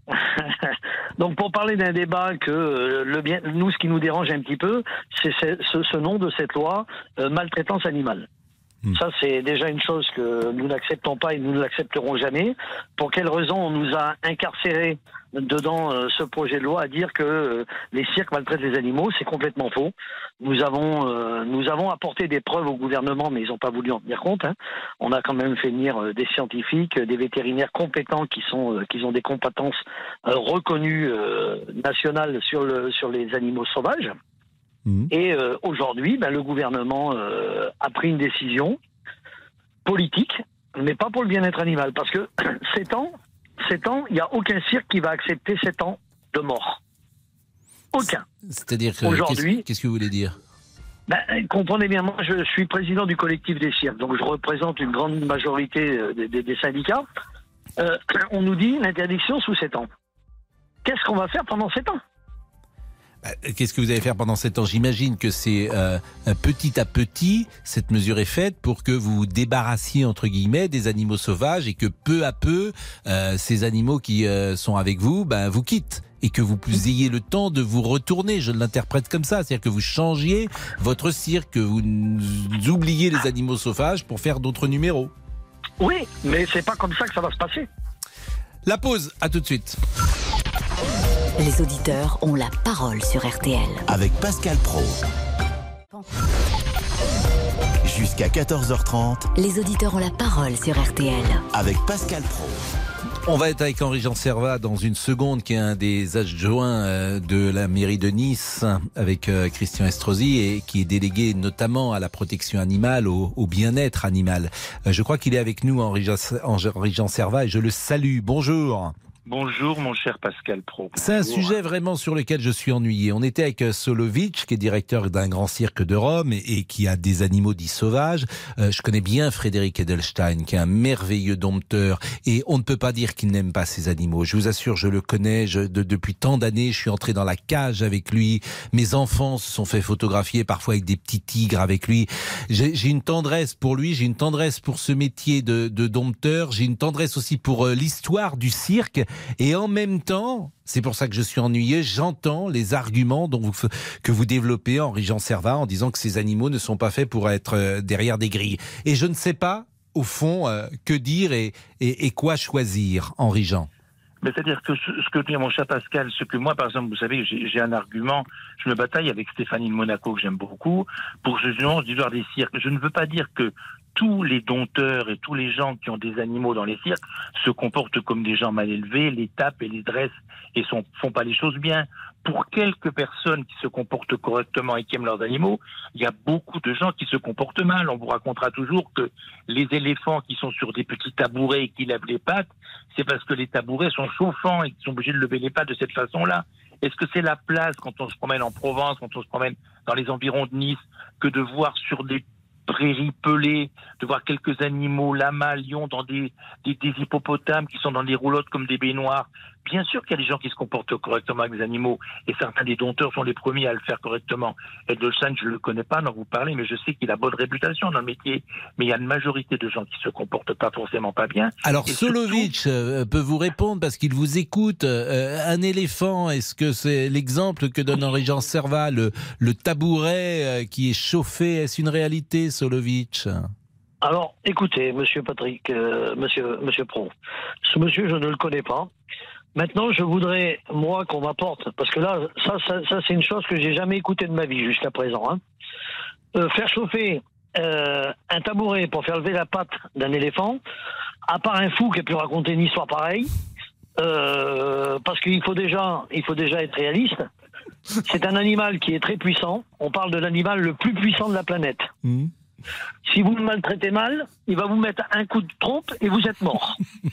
Donc pour parler d'un débat que euh, le bien, nous ce qui nous dérange un petit peu, c'est ce, ce nom de cette loi euh, maltraitance animale. Mmh. Ça c'est déjà une chose que nous n'acceptons pas et nous ne l'accepterons jamais. Pour quelle raison on nous a incarcérés dedans euh, ce projet de loi à dire que euh, les cirques maltraitent les animaux? C'est complètement faux. Nous avons euh, nous avons apporté des preuves au gouvernement, mais ils n'ont pas voulu en tenir compte. Hein. On a quand même fait venir euh, des scientifiques, euh, des vétérinaires compétents qui sont euh, qui ont des compétences euh, reconnues euh, nationales sur le sur les animaux sauvages. Mmh. Et euh, aujourd'hui, ben, le gouvernement euh, a pris une décision politique, mais pas pour le bien-être animal, parce que sept ans, sept ans, il n'y a aucun cirque qui va accepter sept ans de mort. Aucun. C'est-à-dire que, aujourd'hui, qu'est-ce, qu'est-ce que vous voulez dire? Ben, comprenez bien, moi je suis président du collectif des cirques, donc je représente une grande majorité des, des, des syndicats. Euh, on nous dit l'interdiction sous sept ans. Qu'est-ce qu'on va faire pendant sept ans? Qu'est-ce que vous allez faire pendant sept ans? J'imagine que c'est euh, petit à petit, cette mesure est faite pour que vous vous débarrassiez, entre guillemets, des animaux sauvages et que peu à peu, euh, ces animaux qui euh, sont avec vous, ben, vous quittent. Et que vous ayez le temps de vous retourner, je l'interprète comme ça, c'est-à-dire que vous changiez votre cirque, que vous oubliez les animaux sauvages pour faire d'autres numéros. Oui, mais c'est pas comme ça que ça va se passer. La pause, à tout de suite. Les auditeurs ont la parole sur R T L. Avec Pascal Praud. Jusqu'à quatorze heures trente. Les auditeurs ont la parole sur R T L. Avec Pascal Praud. On va être avec Henri Jean Servat dans une seconde, qui est un des adjoints de la mairie de Nice, avec Christian Estrosi, et qui est délégué notamment à la protection animale, au, au bien-être animal. Je crois qu'il est avec nous, Henri Jean, Henri Jean Servat, et je le salue. Bonjour. Bonjour mon cher Pascal Praud. C'est un sujet vraiment sur lequel je suis ennuyé. On était avec Solovic, qui est directeur d'un grand cirque de Rome et, et qui a des animaux dits sauvages. Euh, je connais bien Frédéric Edelstein, qui est un merveilleux dompteur, et on ne peut pas dire qu'il n'aime pas ces animaux. Je vous assure, je le connais je, de, depuis tant d'années. Je suis entré dans la cage avec lui. Mes enfants se sont fait photographier parfois avec des petits tigres avec lui. J'ai, j'ai une tendresse pour lui, j'ai une tendresse pour ce métier de, de dompteur. J'ai une tendresse aussi pour euh, l'histoire du cirque. Et en même temps, c'est pour ça que je suis ennuyé, j'entends les arguments dont vous, que vous développez, Henri Jean Servat, en disant que ces animaux ne sont pas faits pour être derrière des grilles. Et je ne sais pas, au fond, euh, que dire et, et, et quoi choisir, Henri Jean. Mais c'est-à-dire que ce, ce que dit mon cher Pascal, ce que moi, par exemple, vous savez, j'ai, j'ai un argument, je me bataille avec Stéphanie de Monaco, que j'aime beaucoup, pour justement l'histoire des cirques. Je ne veux pas dire que tous les dompteurs et tous les gens qui ont des animaux dans les cirques se comportent comme des gens mal élevés, les tapent et les dressent et sont, font pas les choses bien. Pour quelques personnes qui se comportent correctement et qui aiment leurs animaux, il y a beaucoup de gens qui se comportent mal. On vous racontera toujours que les éléphants qui sont sur des petits tabourets et qui lèvent les pattes, c'est parce que les tabourets sont chauffants et qu'ils sont obligés de lever les pattes de cette façon-là. Est-ce que c'est la place, quand on se promène en Provence, quand on se promène dans les environs de Nice, que de voir sur des prairies pelées, de voir quelques animaux, lamas, lions, dans des, des, des hippopotames qui sont dans des roulottes comme des baignoires? Bien sûr qu'il y a des gens qui se comportent correctement avec les animaux, et certains des dompteurs sont les premiers à le faire correctement. Edelstein, je ne le connais pas, dont vous parlez, mais je sais qu'il a bonne réputation dans le métier. Mais il y a une majorité de gens qui se comportent pas forcément pas bien. Alors et Solovitch surtout... peut vous répondre parce qu'il vous écoute. Euh, un éléphant, est-ce que c'est l'exemple que donne Henri Jean Servat, le, le tabouret euh, qui est chauffé, est-ce une réalité, Solovitch ? Alors, écoutez, monsieur Patrick, euh, monsieur, monsieur Pro, ce monsieur, je ne le connais pas. Maintenant, je voudrais, moi, qu'on m'apporte, parce que là, ça, ça, ça c'est une chose que j'ai jamais écoutée de ma vie jusqu'à présent. Hein. Euh, faire chauffer euh, un tabouret pour faire lever la patte d'un éléphant, à part un fou qui a pu raconter une histoire pareille, euh, parce qu'il faut déjà, il faut déjà être réaliste. C'est un animal qui est très puissant. On parle de l'animal le plus puissant de la planète. Mmh. Si vous le maltraitez mal, il va vous mettre un coup de trompe et vous êtes mort.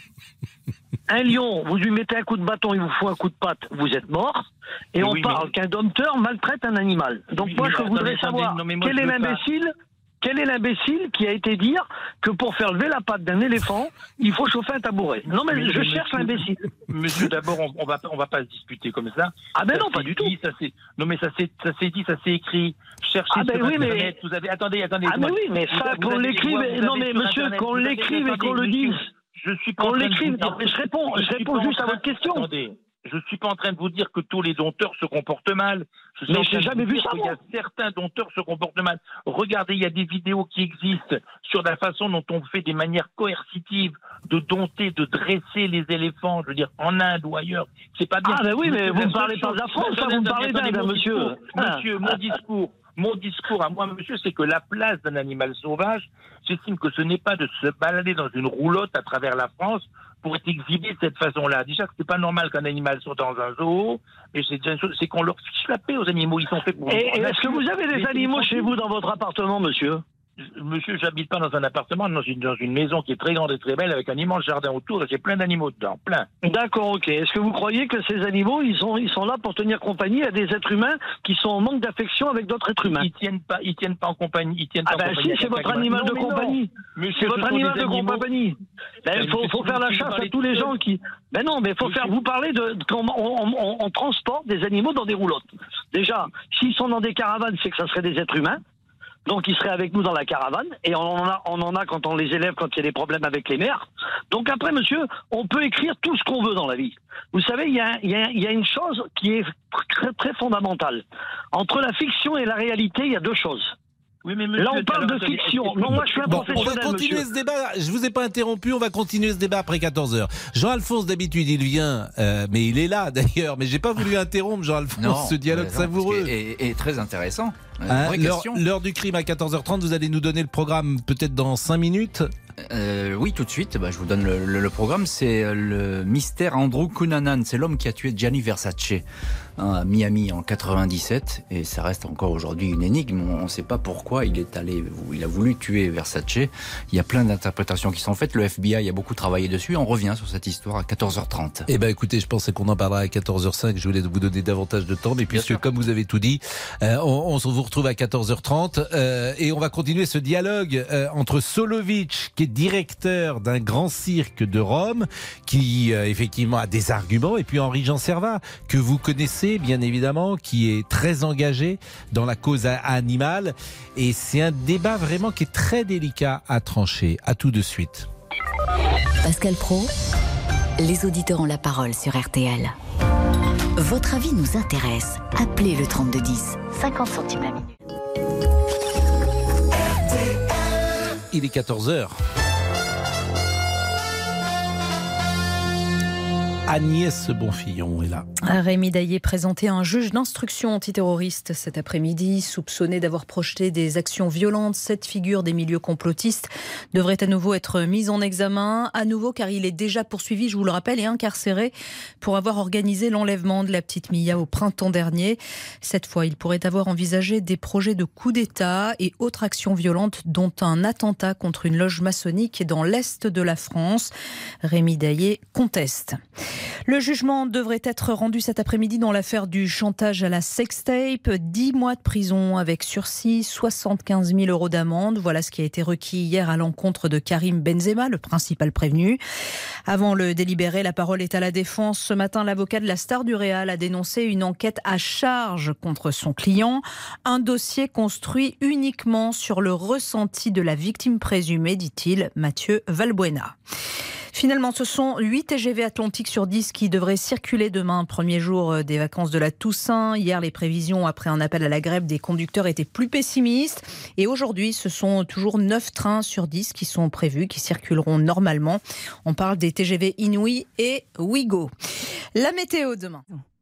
Un lion, vous lui mettez un coup de bâton, il vous faut un coup de patte, vous êtes mort. Et mais on oui, parle mais... qu'un dompteur maltraite un animal. Donc oui, moi, je voudrais attendez, savoir, non, moi, quel est l'imbécile Quel est l'imbécile qui a été dire que pour faire lever la patte d'un éléphant, il faut chauffer un tabouret? Non, mais, mais je monsieur, cherche l'imbécile. Monsieur, d'abord, on, on va on va pas se disputer comme ça. Ah ben ça non, pas du dit, tout. Ça c'est non, mais ça s'est ça s'est dit, ça s'est écrit. Cherchez ah ben sur oui, Internet. Mais... Vous avez attendez, attendez. Ah mais oui, mais ça qu'on l'écrive. Non mais monsieur, qu'on l'écrive et qu'on le dise. Je suis pas qu'on en train l'écrive. de vous dire... Je réponds, je, je réponds juste à votre question. Attendez. Je suis pas en train de vous dire que tous les dompteurs se comportent mal. Je suis mais en j'ai jamais vu ça. Il y a certains dompteurs se comportent mal. Regardez, il y a des vidéos qui existent sur la façon dont on fait des manières coercitives de dompter, de dresser les éléphants. Je veux dire, en Inde ou ailleurs, c'est pas bien. Ah ben oui, mais vous ne parlez pas de la France, vous me parlez d'Inde, monsieur. Monsieur, mon discours. Mon discours à moi, monsieur, c'est que la place d'un animal sauvage, j'estime que ce n'est pas de se balader dans une roulotte à travers la France pour être exhibé de cette façon-là. Déjà que c'est pas normal qu'un animal soit dans un zoo, mais c'est déjà une chose, c'est qu'on leur fiche la paix aux animaux. Ils sont faits pour. Et, et est-ce que vous avez des animaux chez vous dans votre appartement, monsieur? Monsieur, j'habite pas dans un appartement, dans une, dans une maison qui est très grande et très belle, avec un immense jardin autour, et j'ai plein d'animaux dedans, plein. D'accord, ok. Est-ce que vous croyez que ces animaux, ils sont, ils sont là pour tenir compagnie à des êtres humains qui sont en manque d'affection avec d'autres êtres humains? Ils tiennent pas, ils tiennent pas en compagnie, ils tiennent ah pas ben en compagnie. Si, c'est votre animal de compagnie. C'est votre animal de compagnie. Ben, il faut, faut faire la chasse à tous les gens qui... Ben non, mais il faut faire, vous parler de, qu'on on, on, on transporte des animaux dans des roulottes. Déjà, s'ils sont dans des caravanes, c'est que ça serait des êtres humains. Donc, ils seraient avec nous dans la caravane, et on en a, on en a quand on les élève, quand il y a des problèmes avec les mères. Donc après, monsieur, on peut écrire tout ce qu'on veut dans la vie. Vous savez, il y a, il y a, il y a une chose qui est très, très fondamentale. Entre la fiction et la réalité, il y a deux choses. Oui, mais monsieur, là, on parle de fiction. Non, moi, je suis un bon, professionnel, on va continuer monsieur. ce débat. Je vous ai pas interrompu. On va continuer ce débat après quatorze heures. Jean-Alphonse, d'habitude, il vient, euh, mais il est là d'ailleurs. Mais j'ai pas voulu interrompre Jean-Alphonse, non, ce dialogue non, savoureux et, et très intéressant. Hein, l'heure, l'heure du crime à quatorze heures trente. Vous allez nous donner le programme peut-être dans cinq minutes. Euh, oui, tout de suite. Bah, je vous donne le, le, le programme. C'est le mystère Andrew Cunanan. C'est l'homme qui a tué Gianni Versace hein, à Miami en quatre-vingt-dix-sept. Et ça reste encore aujourd'hui une énigme. On ne sait pas pourquoi il est allé, il a voulu tuer Versace. Il y a plein d'interprétations qui sont faites. Le F B I a beaucoup travaillé dessus. On revient sur cette histoire à quatorze heures trente. Eh ben, écoutez, je pensais qu'on en parlera à quatorze heures cinq. Je voulais vous donner davantage de temps. Mais puisque, comme vous avez tout dit, euh, on, on se vous retrouve à quatorze heures trente. Euh, et on va continuer ce dialogue euh, entre Solovitch, qui est directeur d'un grand cirque de Rome, qui euh, effectivement a des arguments, et puis Henri Jean Servat, que vous connaissez bien évidemment, qui est très engagé dans la cause animale. Et c'est un débat vraiment qui est très délicat à trancher. À tout de suite. Pascal Praud, Les auditeurs ont la parole sur R T L. Votre avis nous intéresse. Appelez le trente-deux dix, cinquante centimes la minute. Il est quatorze heures. Agnès Bonfillon est là. Rémi Daillé présenté à un juge d'instruction antiterroriste cet après-midi, soupçonné d'avoir projeté des actions violentes. Cette figure des milieux complotistes devrait à nouveau être mise en examen, à nouveau car il est déjà poursuivi, je vous le rappelle, et incarcéré pour avoir organisé l'enlèvement de la petite Mia au printemps dernier. Cette fois, il pourrait avoir envisagé des projets de coup d'État et autres actions violentes, dont un attentat contre une loge maçonnique dans l'est de la France. Rémi Daillé conteste. Le jugement devrait être rendu cet après-midi dans l'affaire du chantage à la sextape. dix mois de prison avec sursis, soixante-quinze mille euros d'amende. Voilà ce qui a été requis hier à l'encontre de Karim Benzema, le principal prévenu. Avant le délibéré, la parole est à la défense. Ce matin, l'avocat de la star du Real a dénoncé une enquête à charge contre son client. Un dossier construit uniquement sur le ressenti de la victime présumée, dit-il, Mathieu Valbuena. Finalement, ce sont huit T G V Atlantique sur dix qui devraient circuler demain, premier jour des vacances de la Toussaint. Hier, les prévisions après un appel à la grève des conducteurs étaient plus pessimistes. Et aujourd'hui, ce sont toujours neuf trains sur dix qui sont prévus, qui circuleront normalement. On parle des T G V Inouï et Ouigo. La météo demain.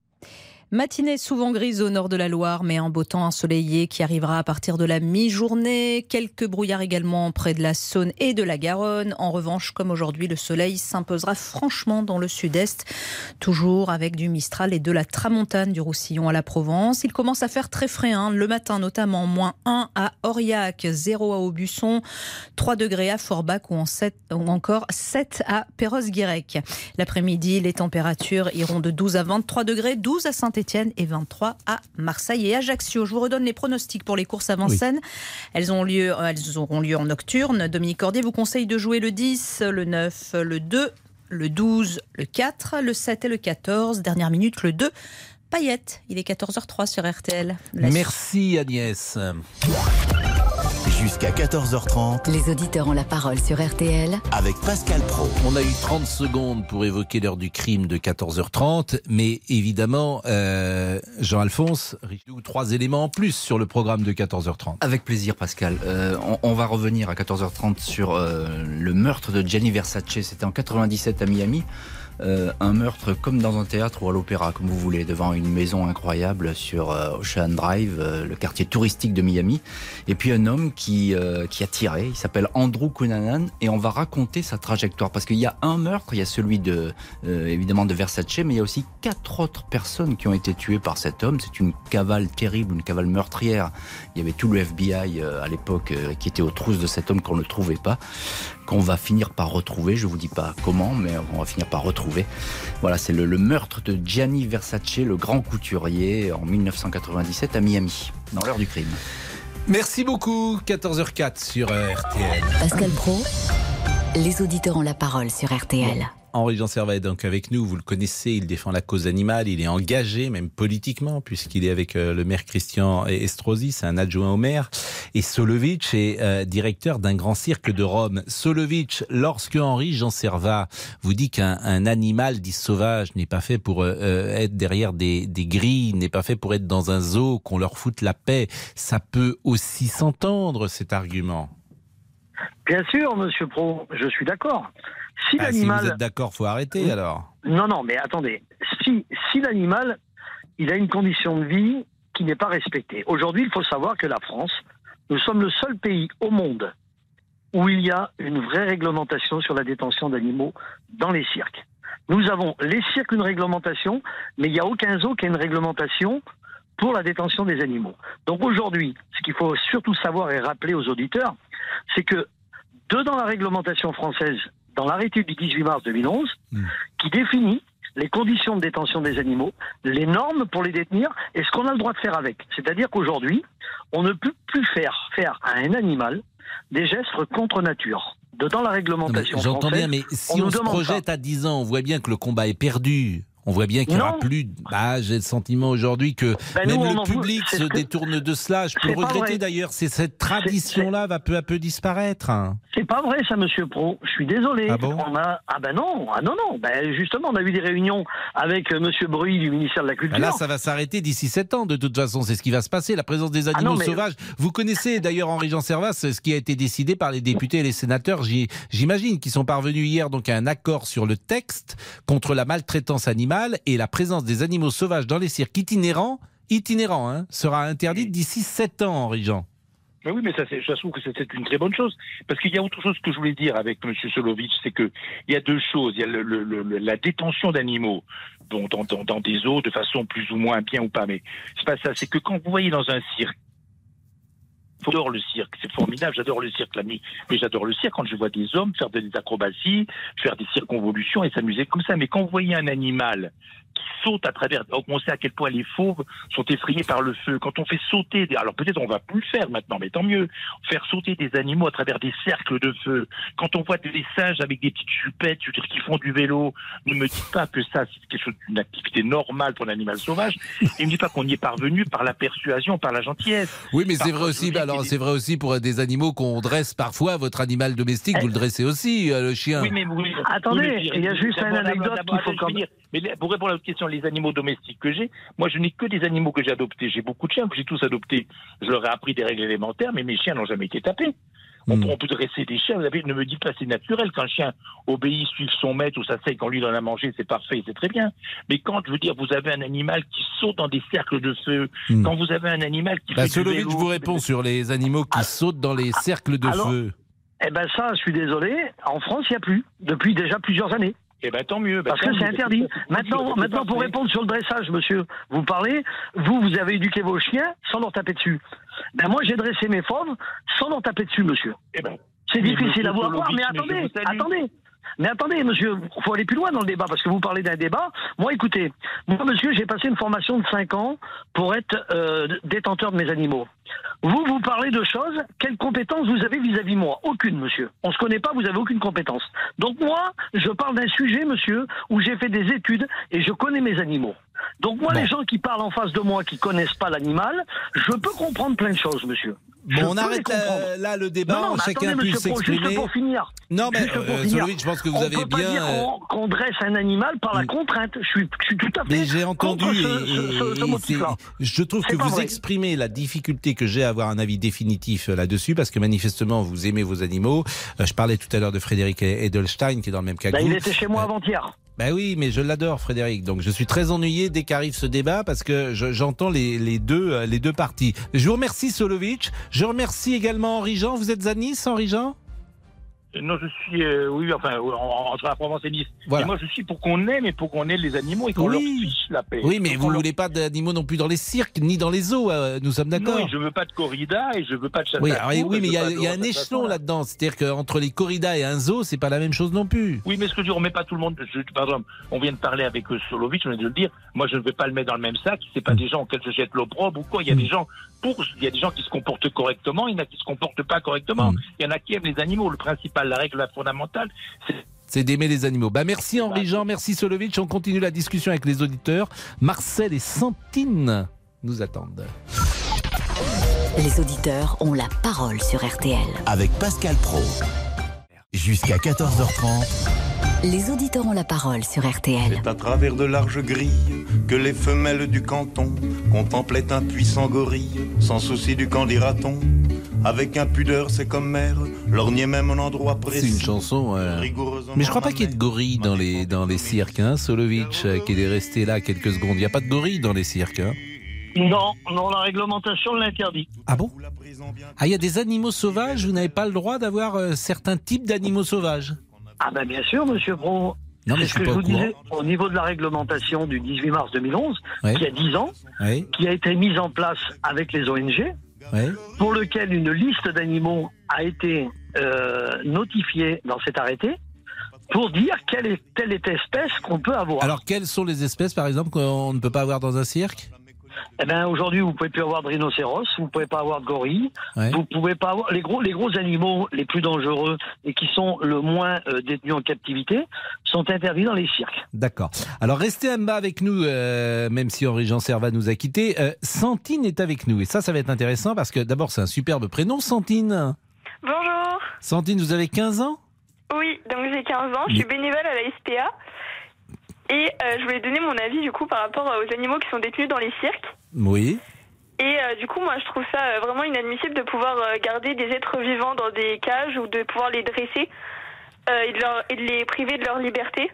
Matinée souvent grise au nord de la Loire, mais un beau temps ensoleillé qui arrivera à partir de la mi-journée. Quelques brouillards également près de la Saône et de la Garonne. En revanche, comme aujourd'hui, le soleil s'imposera franchement dans le sud-est, toujours avec du Mistral et de la Tramontane du Roussillon à la Provence. Il commence à faire très frais, hein, le matin notamment, moins un à Aurillac, zéro à Aubusson, trois degrés à Forbach ou, en sept, ou encore sept à Perros-Guirec. L'après-midi, les températures iront de douze à vingt-trois degrés, douze à Saint-Étienne et vingt-trois à Marseille et Ajaccio. Je vous redonne les pronostics pour les courses à Vincennes. Oui. Elles, ont lieu, elles auront lieu en nocturne. Dominique Cordier vous conseille de jouer le dix, le neuf, le deux, le douze, le quatre, le sept et le quatorze. Dernière minute, le deux. Payette, il est quatorze heures zéro trois sur R T L. La Merci Agnès. Jusqu'à quatorze heures trente. Les auditeurs ont la parole sur R T L. Avec Pascal Praud. On a eu trente secondes pour évoquer l'heure du crime de quatorze heures trente. Mais évidemment, euh, Jean-Alphonse, trois éléments en plus sur le programme de quatorze heures trente. Avec plaisir Pascal. Euh, on, on va revenir à quatorze heures trente sur euh, le meurtre de Gianni Versace. C'était en quatre-vingt-dix-sept à Miami. Euh, un meurtre comme dans un théâtre ou à l'opéra, comme vous voulez, devant une maison incroyable sur euh, Ocean Drive, euh, le quartier touristique de Miami. Et puis un homme qui, euh, qui a tiré, il s'appelle Andrew Cunanan, et on va raconter sa trajectoire. Parce qu'il y a un meurtre, il y a celui de, euh, évidemment de Versace, mais il y a aussi quatre autres personnes qui ont été tuées par cet homme. C'est une cavale terrible, une cavale meurtrière. Il y avait tout le F B I euh, à l'époque euh, qui était aux trousses de cet homme qu'on ne trouvait pas, qu'on va finir par retrouver. Je vous dis pas comment, mais on va finir par retrouver. Voilà, c'est le, le meurtre de Gianni Versace, le grand couturier, en mille neuf cent quatre-vingt-dix-sept à Miami, dans l'heure du crime. Merci beaucoup, quatorze heures zéro quatre sur R T L. Pascal Praud, les auditeurs ont la parole sur R T L. Henri-Jean Servat est donc avec nous, vous le connaissez, il défend la cause animale, il est engagé même politiquement puisqu'il est avec euh, le maire Christian Estrosi, c'est un adjoint au maire, et Solovitch est euh, directeur d'un grand cirque de Rome. Solovitch, lorsque Henri-Jean Servat vous dit qu'un un animal dit sauvage n'est pas fait pour euh, être derrière des, des grilles, n'est pas fait pour être dans un zoo, qu'on leur foute la paix, ça peut aussi s'entendre cet argument. Bien sûr, monsieur Praud, je suis d'accord. Si, ah, l'animal... si vous êtes d'accord, faut arrêter alors. Non, non, mais attendez. Si, si l'animal, il a une condition de vie qui n'est pas respectée. Aujourd'hui, il faut savoir que la France, nous sommes le seul pays au monde où il y a une vraie réglementation sur la détention d'animaux dans les cirques. Nous avons les cirques une réglementation, mais il n'y a aucun zoo qui a une réglementation pour la détention des animaux. Donc aujourd'hui, ce qu'il faut surtout savoir et rappeler aux auditeurs, c'est que dedans la réglementation française, dans l'arrêté du dix-huit mars deux mille onze, mmh. qui définit les conditions de détention des animaux, les normes pour les détenir et ce qu'on a le droit de faire avec. C'est-à-dire qu'aujourd'hui, on ne peut plus faire faire à un animal des gestes contre nature. Dedans la réglementation non, mais j'entends française, bien, mais si on, on se demande projette pas. à dix ans, on voit bien que le combat est perdu. On voit bien qu'il n'y aura Non. plus... Bah, j'ai le sentiment aujourd'hui que Ben, même nous, on le en public veut- c'est se ce que- détourne de cela. Je peux le C'est pas regretter vrai. d'ailleurs. C'est cette tradition-là va peu à peu disparaître. hein. C'est pas vrai, ça, monsieur Pro. Je suis désolé. Ah bon on a... ah ben non, ah non, non. Ben justement, on a eu des réunions avec euh, monsieur Bruy du ministère de la Culture. Là, ça va s'arrêter d'ici sept ans, de toute façon. C'est ce qui va se passer, la présence des animaux Ah non, mais- sauvages. Vous connaissez d'ailleurs Henri-Jean Servas, ce qui a été décidé par les députés et les sénateurs, j'y- j'imagine, qui sont parvenus hier donc à un accord sur le texte contre la maltraitance animale et la présence des animaux sauvages dans les cirques itinérants, itinérants hein, sera interdite d'ici sept ans, Henri-Jean. Mais oui, mais ça, c'est, je trouve que c'est, c'est une très bonne chose. Parce qu'il y a autre chose que je voulais dire avec M. Solovitch, c'est que il y a deux choses. Il y a le, le, le, la détention d'animaux bon, dans, dans, dans des eaux de façon plus ou moins bien ou pas. Mais c'est pas ça. C'est que quand vous voyez dans un cirque, j'adore le cirque, c'est formidable, j'adore le cirque la nuit. Mais j'adore le cirque quand je vois des hommes faire des acrobaties, faire des circonvolutions et s'amuser comme ça. Mais quand vous voyez un animal qui saute à travers, on sait à quel point les fauves sont effrayés par le feu. Quand on fait sauter, des, alors peut-être on va plus le faire maintenant, mais tant mieux, faire sauter des animaux à travers des cercles de feu. Quand on voit des singes avec des petites chupettes, je veux dire, qui font du vélo, ne me dites pas que ça c'est quelque chose, une activité normale pour un animal sauvage. Et ne me dites pas qu'on y est parvenu par la persuasion, par la gentillesse. Oui, mais Par c'est vrai contre, aussi. je Bah dis alors, qu'il- c'est vrai aussi pour des animaux qu'on dresse parfois. Votre animal domestique, vous le dressez aussi, euh, le chien. Oui, mais oui. Attendez, Oui, mais je- il y a juste d'abord, une anecdote d'abord, qu'il faut je quand vais même- dire. Mais les- pour répondre à votre question, les animaux domestiques que j'ai, moi je n'ai que des animaux que j'ai adoptés. J'ai beaucoup de chiens que j'ai tous adoptés. Je leur ai appris des règles élémentaires, mais mes chiens n'ont jamais été tapés. On, Hmm. on peut dresser des chiens, vous avez, ne me dites pas c'est naturel. Quand un chien obéit, suit son maître ou ça sait quand lui il en a mangé, c'est parfait, c'est très bien. Mais quand, je veux dire, vous avez un animal qui saute dans des cercles de feu, Hmm. quand vous avez un animal qui Bah, fait du Solovitch vélo, vous répond sur les animaux qui sautent dans les cercles de alors- feu. Eh ben ça, je suis désolé. En France, il n'y a plus depuis déjà plusieurs années. Eh ben tant mieux. Ben, Parce tant que c'est mieux. interdit. C'est Maintenant, parfait. maintenant, pour répondre sur le dressage, monsieur, vous parlez, vous, vous avez éduqué vos chiens sans leur taper dessus. Ben moi, j'ai dressé mes fauves sans leur taper dessus, monsieur. Eh ben, C'est mais difficile monsieur à voir, voir, mais Solovitch, mais je attendez, vous salue. attendez. Mais attendez, monsieur, il faut aller plus loin dans le débat, parce que vous parlez d'un débat. Moi, écoutez, moi, monsieur, j'ai passé une formation de cinq ans pour être euh, détenteur de mes animaux. Vous, vous parlez de choses, quelles compétences vous avez vis-à-vis de moi? Aucune, monsieur. On se connaît pas, vous avez aucune compétence. Donc moi, je parle d'un sujet, monsieur, où j'ai fait des études et je connais mes animaux. Donc moi, Bon. les gens qui parlent en face de moi, qui connaissent pas l'animal, je peux comprendre plein de choses, monsieur. Je Bon, on peux arrête les comprendre. là, là le débat, Non, non, mais chacun attendez, puisse monsieur Pro, s'exprimer. juste pour finir. Non, mais Juste pour euh, finir. Solovitch, je pense que vous On avez peut pas bien. dire euh, qu'on, qu'on dresse un animal par la contrainte. Je suis, je suis tout à fait. Mais j'ai entendu contre et, ce, ce- ce- ce et motif-là. c'est- je trouve C'est que pas vous vrai. exprimez la difficulté que j'ai à avoir un avis définitif euh, là-dessus parce que manifestement vous aimez vos animaux. Euh, je parlais tout à l'heure de Frédéric Edelstein qui est dans le même cas Bah, que vous. il était chez moi Euh, avant-hier. Ben oui, mais je l'adore, Frédéric. Donc je suis très ennuyé dès qu'arrive ce débat parce que je- j'entends les, les deux euh, les deux parties. Je vous remercie, Solovitch. Je remercie également Henri-Jean. Vous êtes à Nice, Henri-Jean ? Non, je suis, euh, oui, enfin, en- entre la Provence et Nice. Voilà. Et moi, je suis pour qu'on aime et pour qu'on ait les animaux et qu'on leur Oui. fiche la paix. Oui, mais Qu'on vous leur- voulez pas d'animaux non plus dans les cirques ni dans les zoos. euh, nous sommes d'accord. Non, et je veux pas de corrida et je veux pas de chasse Oui, à alors, courre, oui, et mais je il y veux a, pas il y a de- un de cette échelon façon-là. là-dedans. C'est-à-dire qu'entre les corridas et un zoo, c'est pas la même chose non plus. Oui, mais ce que je veux dire, on met pas tout le monde. Je, par exemple, on vient de parler avec euh, Solovitch, on vient de le dire. Moi, je ne vais pas le mettre dans le même sac. C'est pas des gens auxquels je jette l'opprobre ou quoi. Il y a des gens pour, il y a des gens qui se comportent correctement, il y en a qui se comportent pas correctement. Il y en a qui aiment les animaux. Le principal, la règle fondamentale, c'est C'est d'aimer les animaux. Bah merci Henri-Jean, merci Solovitch. On continue la discussion avec les auditeurs. Marcel et Santine nous attendent. Les auditeurs ont la parole sur R T L. Avec Pascal Pro. Jusqu'à quatorze heures trente. Les auditeurs ont la parole sur R T L. C'est à travers de larges grilles que les femelles du canton contemplaient un puissant gorille, sans souci du qu'en dira-t-on. Avec impudeur, c'est comme mère, lorgnait même un endroit C'est précis. une chanson. euh, Mais je crois pas qu'il y ait de gorilles dans les, dans les cirques. Hein. Solovitch euh, qui est resté là quelques secondes. Il n'y a pas de gorilles dans les cirques. Hein. Non, non, la réglementation l'interdit. Ah bon? Ah, il y a des animaux sauvages. Vous n'avez pas le droit d'avoir euh, certains types d'animaux sauvages. Ah ben bien sûr, monsieur Pro. Non, mais C'est je ce suis que pas je au vous disais courant. au niveau de la réglementation du dix-huit mars deux mille onze, Ouais. qui a dix ans, Oui, qui a été mise en place avec les O N G, oui. pour lequel une liste d'animaux a été euh, notifiée dans cet arrêté pour dire quelle est telle est espèce qu'on peut avoir. Alors, quelles sont les espèces, par exemple, qu'on ne peut pas avoir dans un cirque? Eh ben aujourd'hui, vous pouvez plus avoir de rhinocéros, vous pouvez pas avoir de gorille, Ouais. vous pouvez pas avoir les gros les gros animaux les plus dangereux et qui sont le moins euh, détenus en captivité sont interdits dans les cirques. D'accord. Alors restez en bas avec nous, euh, même si Henri Jean Servat nous a quittés. Euh, Santine est avec nous et ça, ça va être intéressant parce que d'abord c'est un superbe prénom, Santine. Bonjour. Santine, vous avez quinze ans? Oui, donc j'ai quinze ans, je suis bénévole à la S P A et euh, je voulais donner mon avis du coup par rapport aux animaux qui sont détenus dans les cirques. Oui. Et euh, du coup, moi je trouve ça euh, vraiment inadmissible de pouvoir euh, garder des êtres vivants dans des cages ou de pouvoir les dresser euh, et, de leur, et de les priver de leur liberté.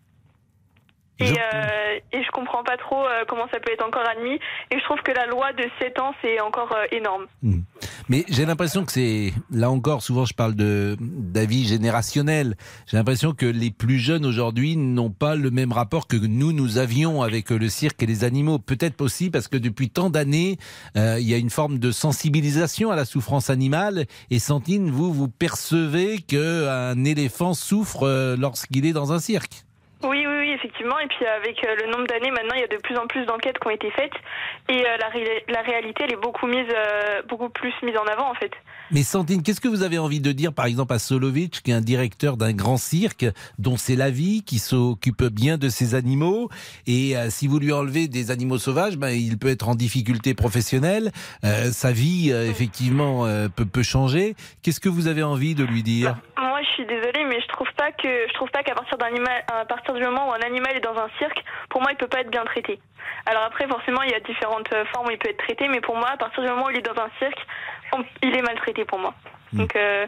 Et, euh, et je comprends pas trop euh, comment ça peut être encore admis. Et je trouve que la loi de sept ans, c'est encore euh, énorme. Mmh. Mais j'ai l'impression que c'est, là encore, souvent je parle de d'avis générationnel. J'ai l'impression que les plus jeunes aujourd'hui n'ont pas le même rapport que nous, nous avions avec le cirque et les animaux. Peut-être aussi parce que depuis tant d'années, euh, il y a une forme de sensibilisation à la souffrance animale. Et Santine, vous, vous percevez qu'un éléphant souffre euh, lorsqu'il est dans un cirque? Oui, oui, oui, effectivement. Et puis avec euh, le nombre d'années, maintenant, il y a de plus en plus d'enquêtes qui ont été faites. Et euh, la, ré la réalité, elle est beaucoup, mise, euh, beaucoup plus mise en avant, en fait. Mais Santine, qu'est-ce que vous avez envie de dire, par exemple, à Solovitch, qui est un directeur d'un grand cirque, dont c'est la vie, qui s'occupe bien de ses animaux, et euh, si vous lui enlevez des animaux sauvages, ben, il peut être en difficulté professionnelle, euh, sa vie, euh, effectivement, euh, peut, peut changer. Qu'est-ce que vous avez envie de lui dire ? Moi, je suis désolée, mais je trouve pas que je trouve pas qu'à partir d'un animal, à partir du moment où un animal est dans un cirque, pour moi, il peut pas être bien traité. Alors après, forcément, il y a différentes formes où il peut être traité, mais pour moi, à partir du moment où il est dans un cirque, on, il est maltraité pour moi. Mmh. Donc euh,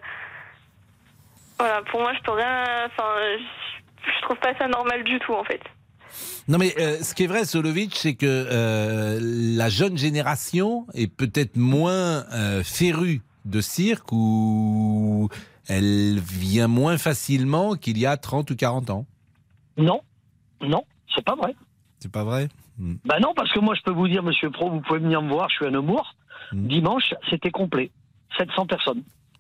voilà, pour moi, je peux rien. Enfin, je, je trouve pas ça normal du tout, en fait. Non mais euh, ce qui est vrai, Solovitch, c'est que euh, la jeune génération est peut-être moins euh, férue de cirque ou elle vient moins facilement qu'il y a trente ou quarante ans. Non, non, c'est pas vrai. C'est pas vrai ? hmm. Bah non, parce que moi je peux vous dire, Monsieur Pro, vous pouvez venir me voir, je suis à Nemours. Hmm. Dimanche, c'était complet, sept cents personnes.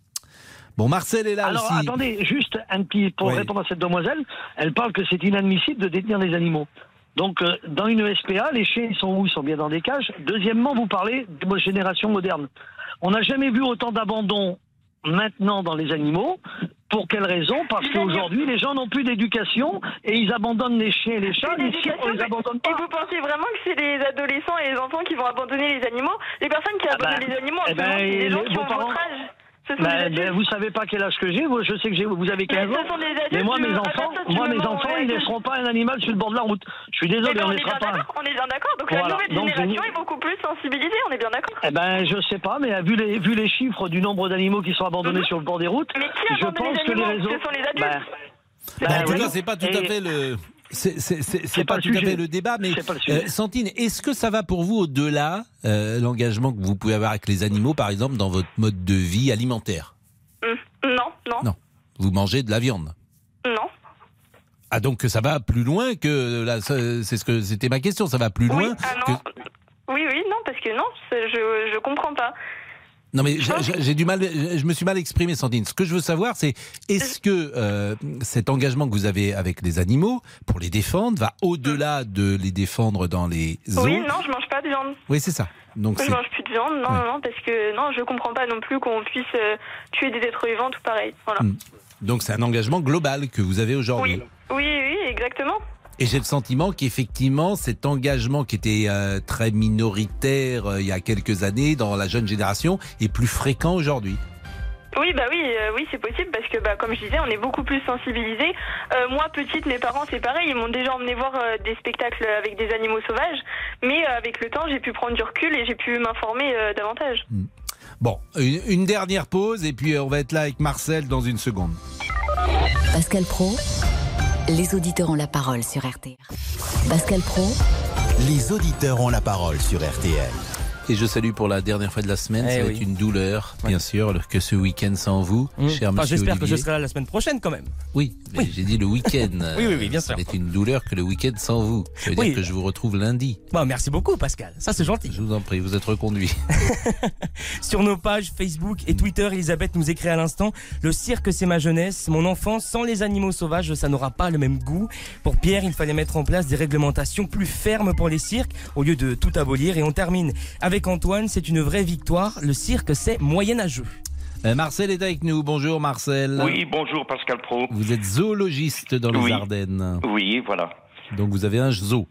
Bon, Marcel est là Alors, aussi. Alors attendez, juste un petit pour oui. répondre à cette demoiselle, elle parle que c'est inadmissible de détenir des animaux. Donc, euh, dans une S P A, les chiens, ils sont où ? Ils sont bien dans des cages. Deuxièmement, vous parlez de génération moderne. On n'a jamais vu autant d'abandon maintenant dans les animaux. Pour quelle raison ? Parce qu'aujourd'hui, les gens n'ont plus d'éducation et ils abandonnent les chiens et les chats. Les chiens, on les abandonne pas. Et vous pensez vraiment que c'est les adolescents et les enfants qui vont abandonner les animaux ? Les personnes qui abandonnent ah bah, les animaux, en eh ben, c'est des gens qui ont parents... votre âge. Ben, ben, vous savez pas quel âge que j'ai. Je sais que j'ai, vous avez quinze ans. Mais moi, mes enfants, moi, mes enfants, ils laisseront pas un animal sur le bord de la route. Je suis désolé, ben, on ne les fera pas. On est bien d'accord. Donc voilà. La nouvelle Donc, génération vous... est beaucoup plus sensibilisée. On est bien d'accord. Eh ben, je sais pas, mais vu les vu les chiffres du nombre d'animaux qui sont abandonnés mm-hmm. sur le bord des routes, mais qui je pense les que les réseaux. Ce sont les adultes. Ben, ben, ben, en tout oui. cas, c'est pas tout à fait le. C'est, c'est, c'est, c'est pas, pas tout sujet. à fait le débat, mais le euh, Santine, est-ce que ça va pour vous au-delà euh, l'engagement que vous pouvez avoir avec les animaux, par exemple, dans votre mode de vie alimentaire ? Non, non. Non. Vous mangez de la viande ? Non. Ah, donc ça va plus loin que là, c'est ce que c'était ma question. Ça va plus oui, loin. Ah non. Que... Oui, oui, non, parce que non, je je comprends pas. Non mais j'ai, j'ai du mal, je me suis mal exprimé, Santine. Ce que je veux savoir, c'est est-ce que euh, cet engagement que vous avez avec les animaux pour les défendre va au-delà de les défendre dans les zoos ? Oui, non, je mange pas de viande. Oui, c'est ça. Donc je c'est... mange plus de viande, non, ouais. non, non, parce que non, je comprends pas non plus qu'on puisse euh, tuer des êtres vivants, tout pareil. Voilà. Donc c'est un engagement global que vous avez aujourd'hui. Oui, oui, oui, exactement. Et j'ai le sentiment qu'effectivement, cet engagement qui était euh, très minoritaire euh, il y a quelques années dans la jeune génération est plus fréquent aujourd'hui. Oui, bah oui, euh, oui, c'est possible parce que, bah, comme je disais, on est beaucoup plus sensibilisés. Euh, moi, petite, mes parents, c'est pareil, ils m'ont déjà emmené voir euh, des spectacles avec des animaux sauvages, mais euh, avec le temps, j'ai pu prendre du recul et j'ai pu m'informer euh, davantage. Mmh. Bon, une, une dernière pause et puis on va être là avec Marcel dans une seconde. Pascal Praud, les auditeurs ont la parole sur R T L. Pascal Praud, les auditeurs ont la parole sur R T L. Et je salue pour la dernière fois de la semaine, Eh ça va oui. être une douleur, bien sûr, que ce week-end sans vous, Mmh. cher Enfin, monsieur j'espère que Olivier. je serai là la semaine prochaine quand même. Oui, mais j'ai dit le week-end. Oui, oui, oui, bien sûr. Ça va être une douleur que le week-end sans vous. Ça veut Oui. dire que je vous retrouve lundi. Bon, merci beaucoup Pascal, ça c'est gentil. Je vous en prie, vous êtes reconduit. Sur nos pages Facebook et Twitter, Elisabeth nous écrit à l'instant: le cirque c'est ma jeunesse, mon enfance, sans les animaux sauvages ça n'aura pas le même goût. Pour Pierre, il fallait mettre en place des réglementations plus fermes pour les cirques au lieu de tout abolir. Et on termine avec Antoine, c'est une vraie victoire, le cirque c'est moyenâgeux. Euh, Marcel est avec nous, bonjour Marcel. Oui, bonjour Pascal Pro. Vous êtes zoologiste dans les Oui. Ardennes. Oui, voilà. Donc vous avez un zoo.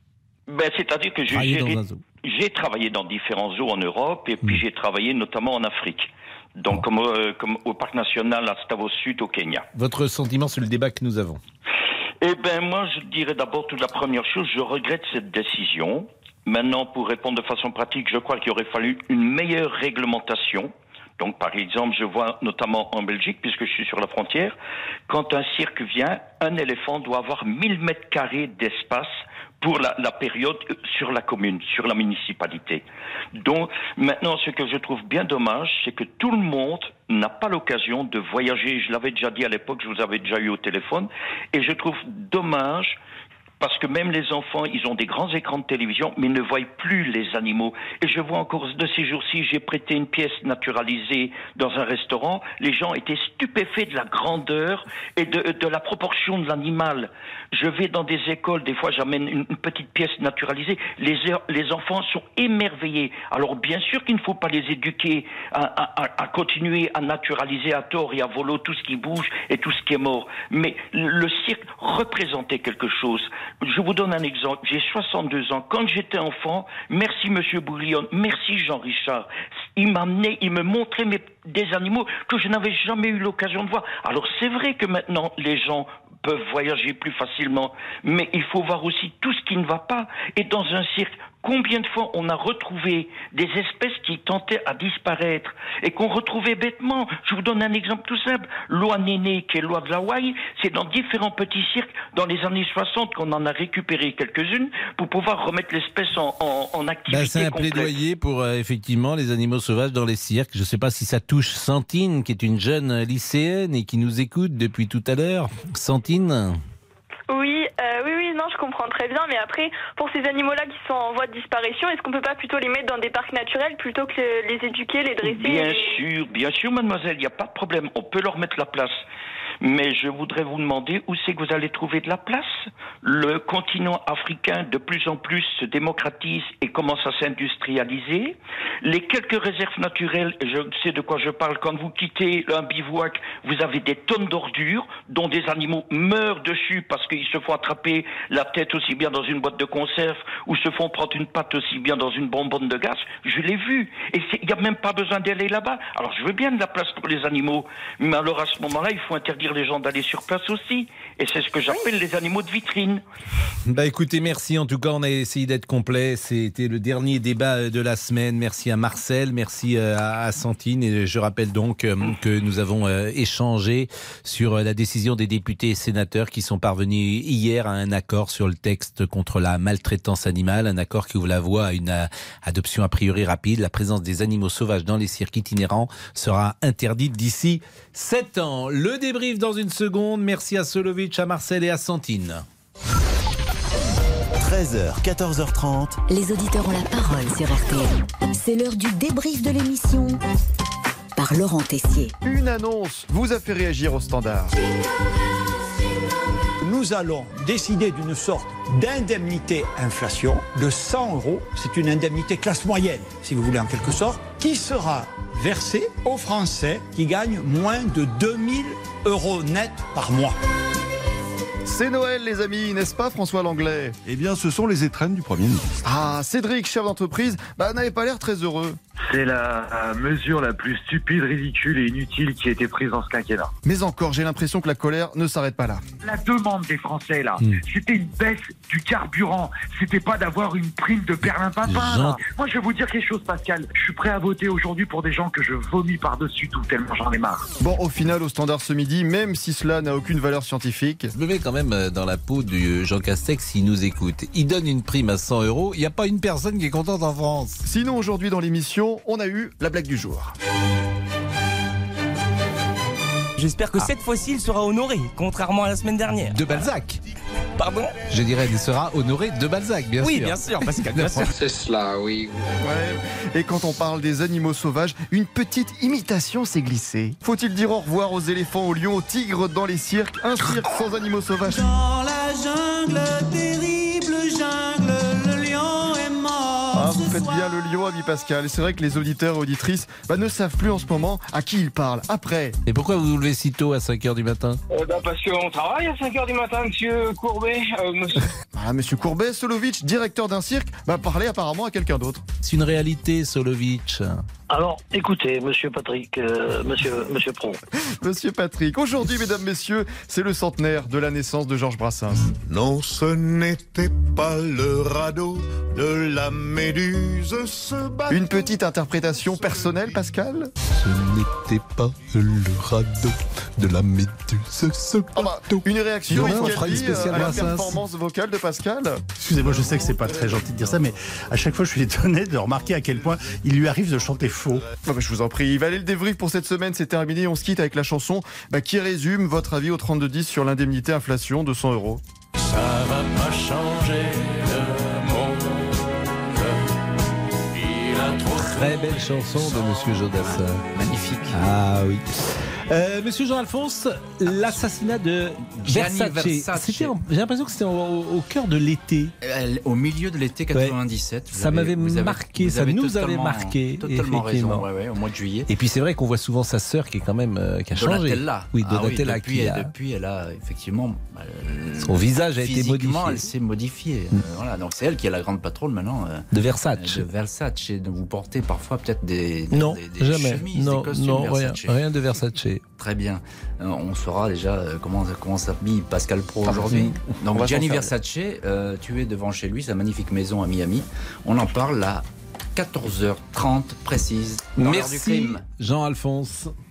Ben, c'est-à-dire que je- Travaillez j'ai dans un zoo. j'ai travaillé dans différents zoos en Europe et puis j'ai travaillé notamment en Afrique. Donc comme, euh, comme au parc national à Stavos Sud au Kenya. Votre sentiment sur le débat que nous avons? Eh ben moi je dirais d'abord toute la première chose, je regrette cette décision. Maintenant pour répondre de façon pratique, je crois qu'il aurait fallu une meilleure réglementation. Donc, par exemple, je vois notamment en Belgique, puisque je suis sur la frontière, quand un cirque vient, un éléphant doit avoir mille mètres carrés d'espace pour la, la période sur la commune, sur la municipalité. Donc, maintenant, ce que je trouve bien dommage, c'est que tout le monde n'a pas l'occasion de voyager. Je l'avais déjà dit à l'époque, je vous avais déjà eu au téléphone, et je trouve dommage parce que même les enfants, ils ont des grands écrans de télévision, mais ils ne voient plus les animaux. Et je vois encore de ces jours-ci, j'ai prêté une pièce naturalisée dans un restaurant. Les gens étaient stupéfaits de la grandeur et de, de la proportion de l'animal. Je vais dans des écoles, des fois j'amène une, une petite pièce naturalisée. Les, les enfants sont émerveillés. Alors bien sûr qu'il ne faut pas les éduquer à, à, à continuer à naturaliser à tort et à volo tout ce qui bouge et tout ce qui est mort. Mais le cirque représentait quelque chose. Je vous donne un exemple. J'ai soixante-deux ans. Quand j'étais enfant, merci Monsieur Bouillon, merci Jean-Richard. Il m'amenait, il me montrait mes, des animaux que je n'avais jamais eu l'occasion de voir. Alors c'est vrai que maintenant les gens peuvent voyager plus facilement, mais il faut voir aussi tout ce qui ne va pas. Et dans un cirque, combien de fois on a retrouvé des espèces qui tentaient à disparaître et qu'on retrouvait bêtement. Je vous donne un exemple tout simple. Loi Néné, qui est loi de l'Hawaï, c'est dans différents petits cirques dans les années soixante qu'on en a récupéré quelques-unes pour pouvoir remettre l'espèce en, en, en activité Ben, c'est un complète. plaidoyer pour euh, effectivement les animaux sauvages dans les cirques. Je ne sais pas si ça touche Santine, qui est une jeune lycéenne et qui nous écoute depuis tout à l'heure. Santine? Oui, euh, oui, oui, non, je comprends très bien. Mais après, pour ces animaux-là qui sont en voie de disparition, est-ce qu'on peut pas plutôt les mettre dans des parcs naturels plutôt que les éduquer, les dresser? Bien et... sûr, bien sûr, mademoiselle, il n'y a pas de problème. On peut leur mettre la place. Mais je voudrais vous demander où c'est que vous allez trouver de la place. Le continent africain, de plus en plus, se démocratise et commence à s'industrialiser. Les quelques réserves naturelles, je sais de quoi je parle, quand vous quittez un bivouac, vous avez des tonnes d'ordures dont des animaux meurent dessus parce qu'ils se font attraper la tête aussi bien dans une boîte de conserve ou se font prendre une patte aussi bien dans une bonbonne de gaz. Je l'ai vu. Et il n'y a même pas besoin d'aller là-bas. Alors je veux bien de la place pour les animaux, mais alors à ce moment-là, il faut interdire les gens d'aller sur place aussi. Et c'est ce que j'appelle les animaux de vitrine. Bah écoutez, merci. En tout cas, on a essayé d'être complet. C'était le dernier débat de la semaine. Merci à Marcel, merci à Santine. Et je rappelle donc que nous avons échangé sur la décision des députés et sénateurs qui sont parvenus hier à un accord sur le texte contre la maltraitance animale. Un accord qui ouvre la voie à une adoption a priori rapide. La présence des animaux sauvages dans les cirques itinérants sera interdite d'ici sept ans. Le débrief dans une seconde. Merci à Solovitch, à Marcel et à Santine. treize heures, quatorze heures trente. Les auditeurs ont la parole sur R T L. C'est l'heure du débrief de l'émission par Laurent Tessier. Une annonce vous a fait réagir au standard. Nous allons décider d'une sorte d'indemnité inflation de cent euros. C'est une indemnité classe moyenne, si vous voulez, en quelque sorte, qui sera versée aux Français qui gagnent moins de deux mille euros net par mois. C'est Noël, les amis, n'est-ce pas, François Langlais? Eh bien, ce sont les étrennes du Premier ministre. Ah, Cédric, chef d'entreprise, bah, n'avait pas l'air très heureux. C'est la mesure la plus stupide, ridicule et inutile qui a été prise dans ce quinquennat. Mais encore, j'ai l'impression que la colère ne s'arrête pas là. La demande des Français, là, mmh. c'était une baisse du carburant. C'était pas d'avoir une prime de perlimpinpin. Jean... Moi, je vais vous dire quelque chose, Pascal. Je suis prêt à voter aujourd'hui pour des gens que je vomis par-dessus tout, tellement j'en ai marre. Bon, au final, au Standard ce midi, même si cela n'a aucune valeur scientifique... Je me mets quand même dans la peau du Jean Castex s'il nous écoute. Il donne une prime à cent euros. Il n'y a pas une personne qui est contente en France. Sinon, aujourd'hui, dans l'émission, on a eu la blague du jour. J'espère que ah. cette fois-ci, il sera honoré, contrairement à la semaine dernière. De Balzac. Pardon ? Je dirais, il sera honoré de Balzac, bien oui, sûr. Oui, bien sûr, Pascal, bien sûr. C'est cela, oui. Ouais. Et quand on parle des animaux sauvages, une petite imitation s'est glissée. Faut-il dire au revoir aux éléphants, aux lions, aux tigres dans les cirques ? Un cirque sans animaux sauvages. Dans la jungle, terrible jungle, le lion est mort. Ah, vous faites bien le lion, ami Pascal. Et c'est vrai que les auditeurs et auditrices bah, ne savent plus en ce moment à qui ils parlent. Après. Et pourquoi vous vous levez si tôt à cinq heures du matin ? euh, bah Parce qu'on travaille à cinq heures du matin, monsieur Courbet. Euh, monsieur... Ah, monsieur Courbet, Solovitch, directeur d'un cirque, bah, parlait apparemment à quelqu'un d'autre. C'est une réalité, Solovitch. Alors, écoutez, monsieur Patrick, euh, monsieur, monsieur Pro. Monsieur Patrick, aujourd'hui, mesdames, messieurs, c'est le centenaire de la naissance de Georges Brassens. Non, ce n'était pas le radeau de la méduse, ce bateau. Une petite interprétation personnelle, Pascal ? Ce n'était pas le radeau de la méduse, ce bateau. Ah bah, une réaction non, à la Brassens. performance vocale de Pascal ? Excusez-moi, je sais que c'est pas très gentil de dire ça, mais à chaque fois, je suis étonné de remarquer à quel point il lui arrive de chanter faux. Ah bah, je vous en prie, Valais, le débrief pour cette semaine, c'est terminé. On se quitte avec la chanson bah, qui résume votre avis au trente-deux dix sur l'indemnité inflation de cent euros. Ça va pas changer le monde. Il a trop... Très belle chanson de Monsieur Jodassin. Magnifique. Ah oui. Euh, Monsieur Jean-Alphonse, l'assassinat de Versace. Versace. C'était en, j'ai l'impression que c'était au, au cœur de l'été. Euh, au milieu de l'été quatre-vingt-dix-sept. Ouais. Ça m'avait marqué, ça nous avait marqué. Totalement raison, ouais, ouais, au mois de juillet. Et puis c'est vrai qu'on voit souvent sa sœur qui est quand même euh, qui a changé. Donatella. Oui, Donatella ah oui, depuis, qui a... depuis, elle a effectivement. Euh, Son visage a été modifié. Elle s'est modifiée. Mm. Euh, voilà, donc c'est elle qui est la grande patronne maintenant. Euh, de Versace. De Versace. Et vous portez parfois peut-être des, non, des, des jamais. chemises, non, des costumes non, Versace. Rien, rien de Versace. Très bien. Euh, on saura déjà euh, comment, comment s'habille Pascal Pro aujourd'hui. Donc Gianni Versace, euh, tu es devant chez lui, sa magnifique maison à Miami. On en parle à quatorze heures trente précise. Merci Jean-Alphonse.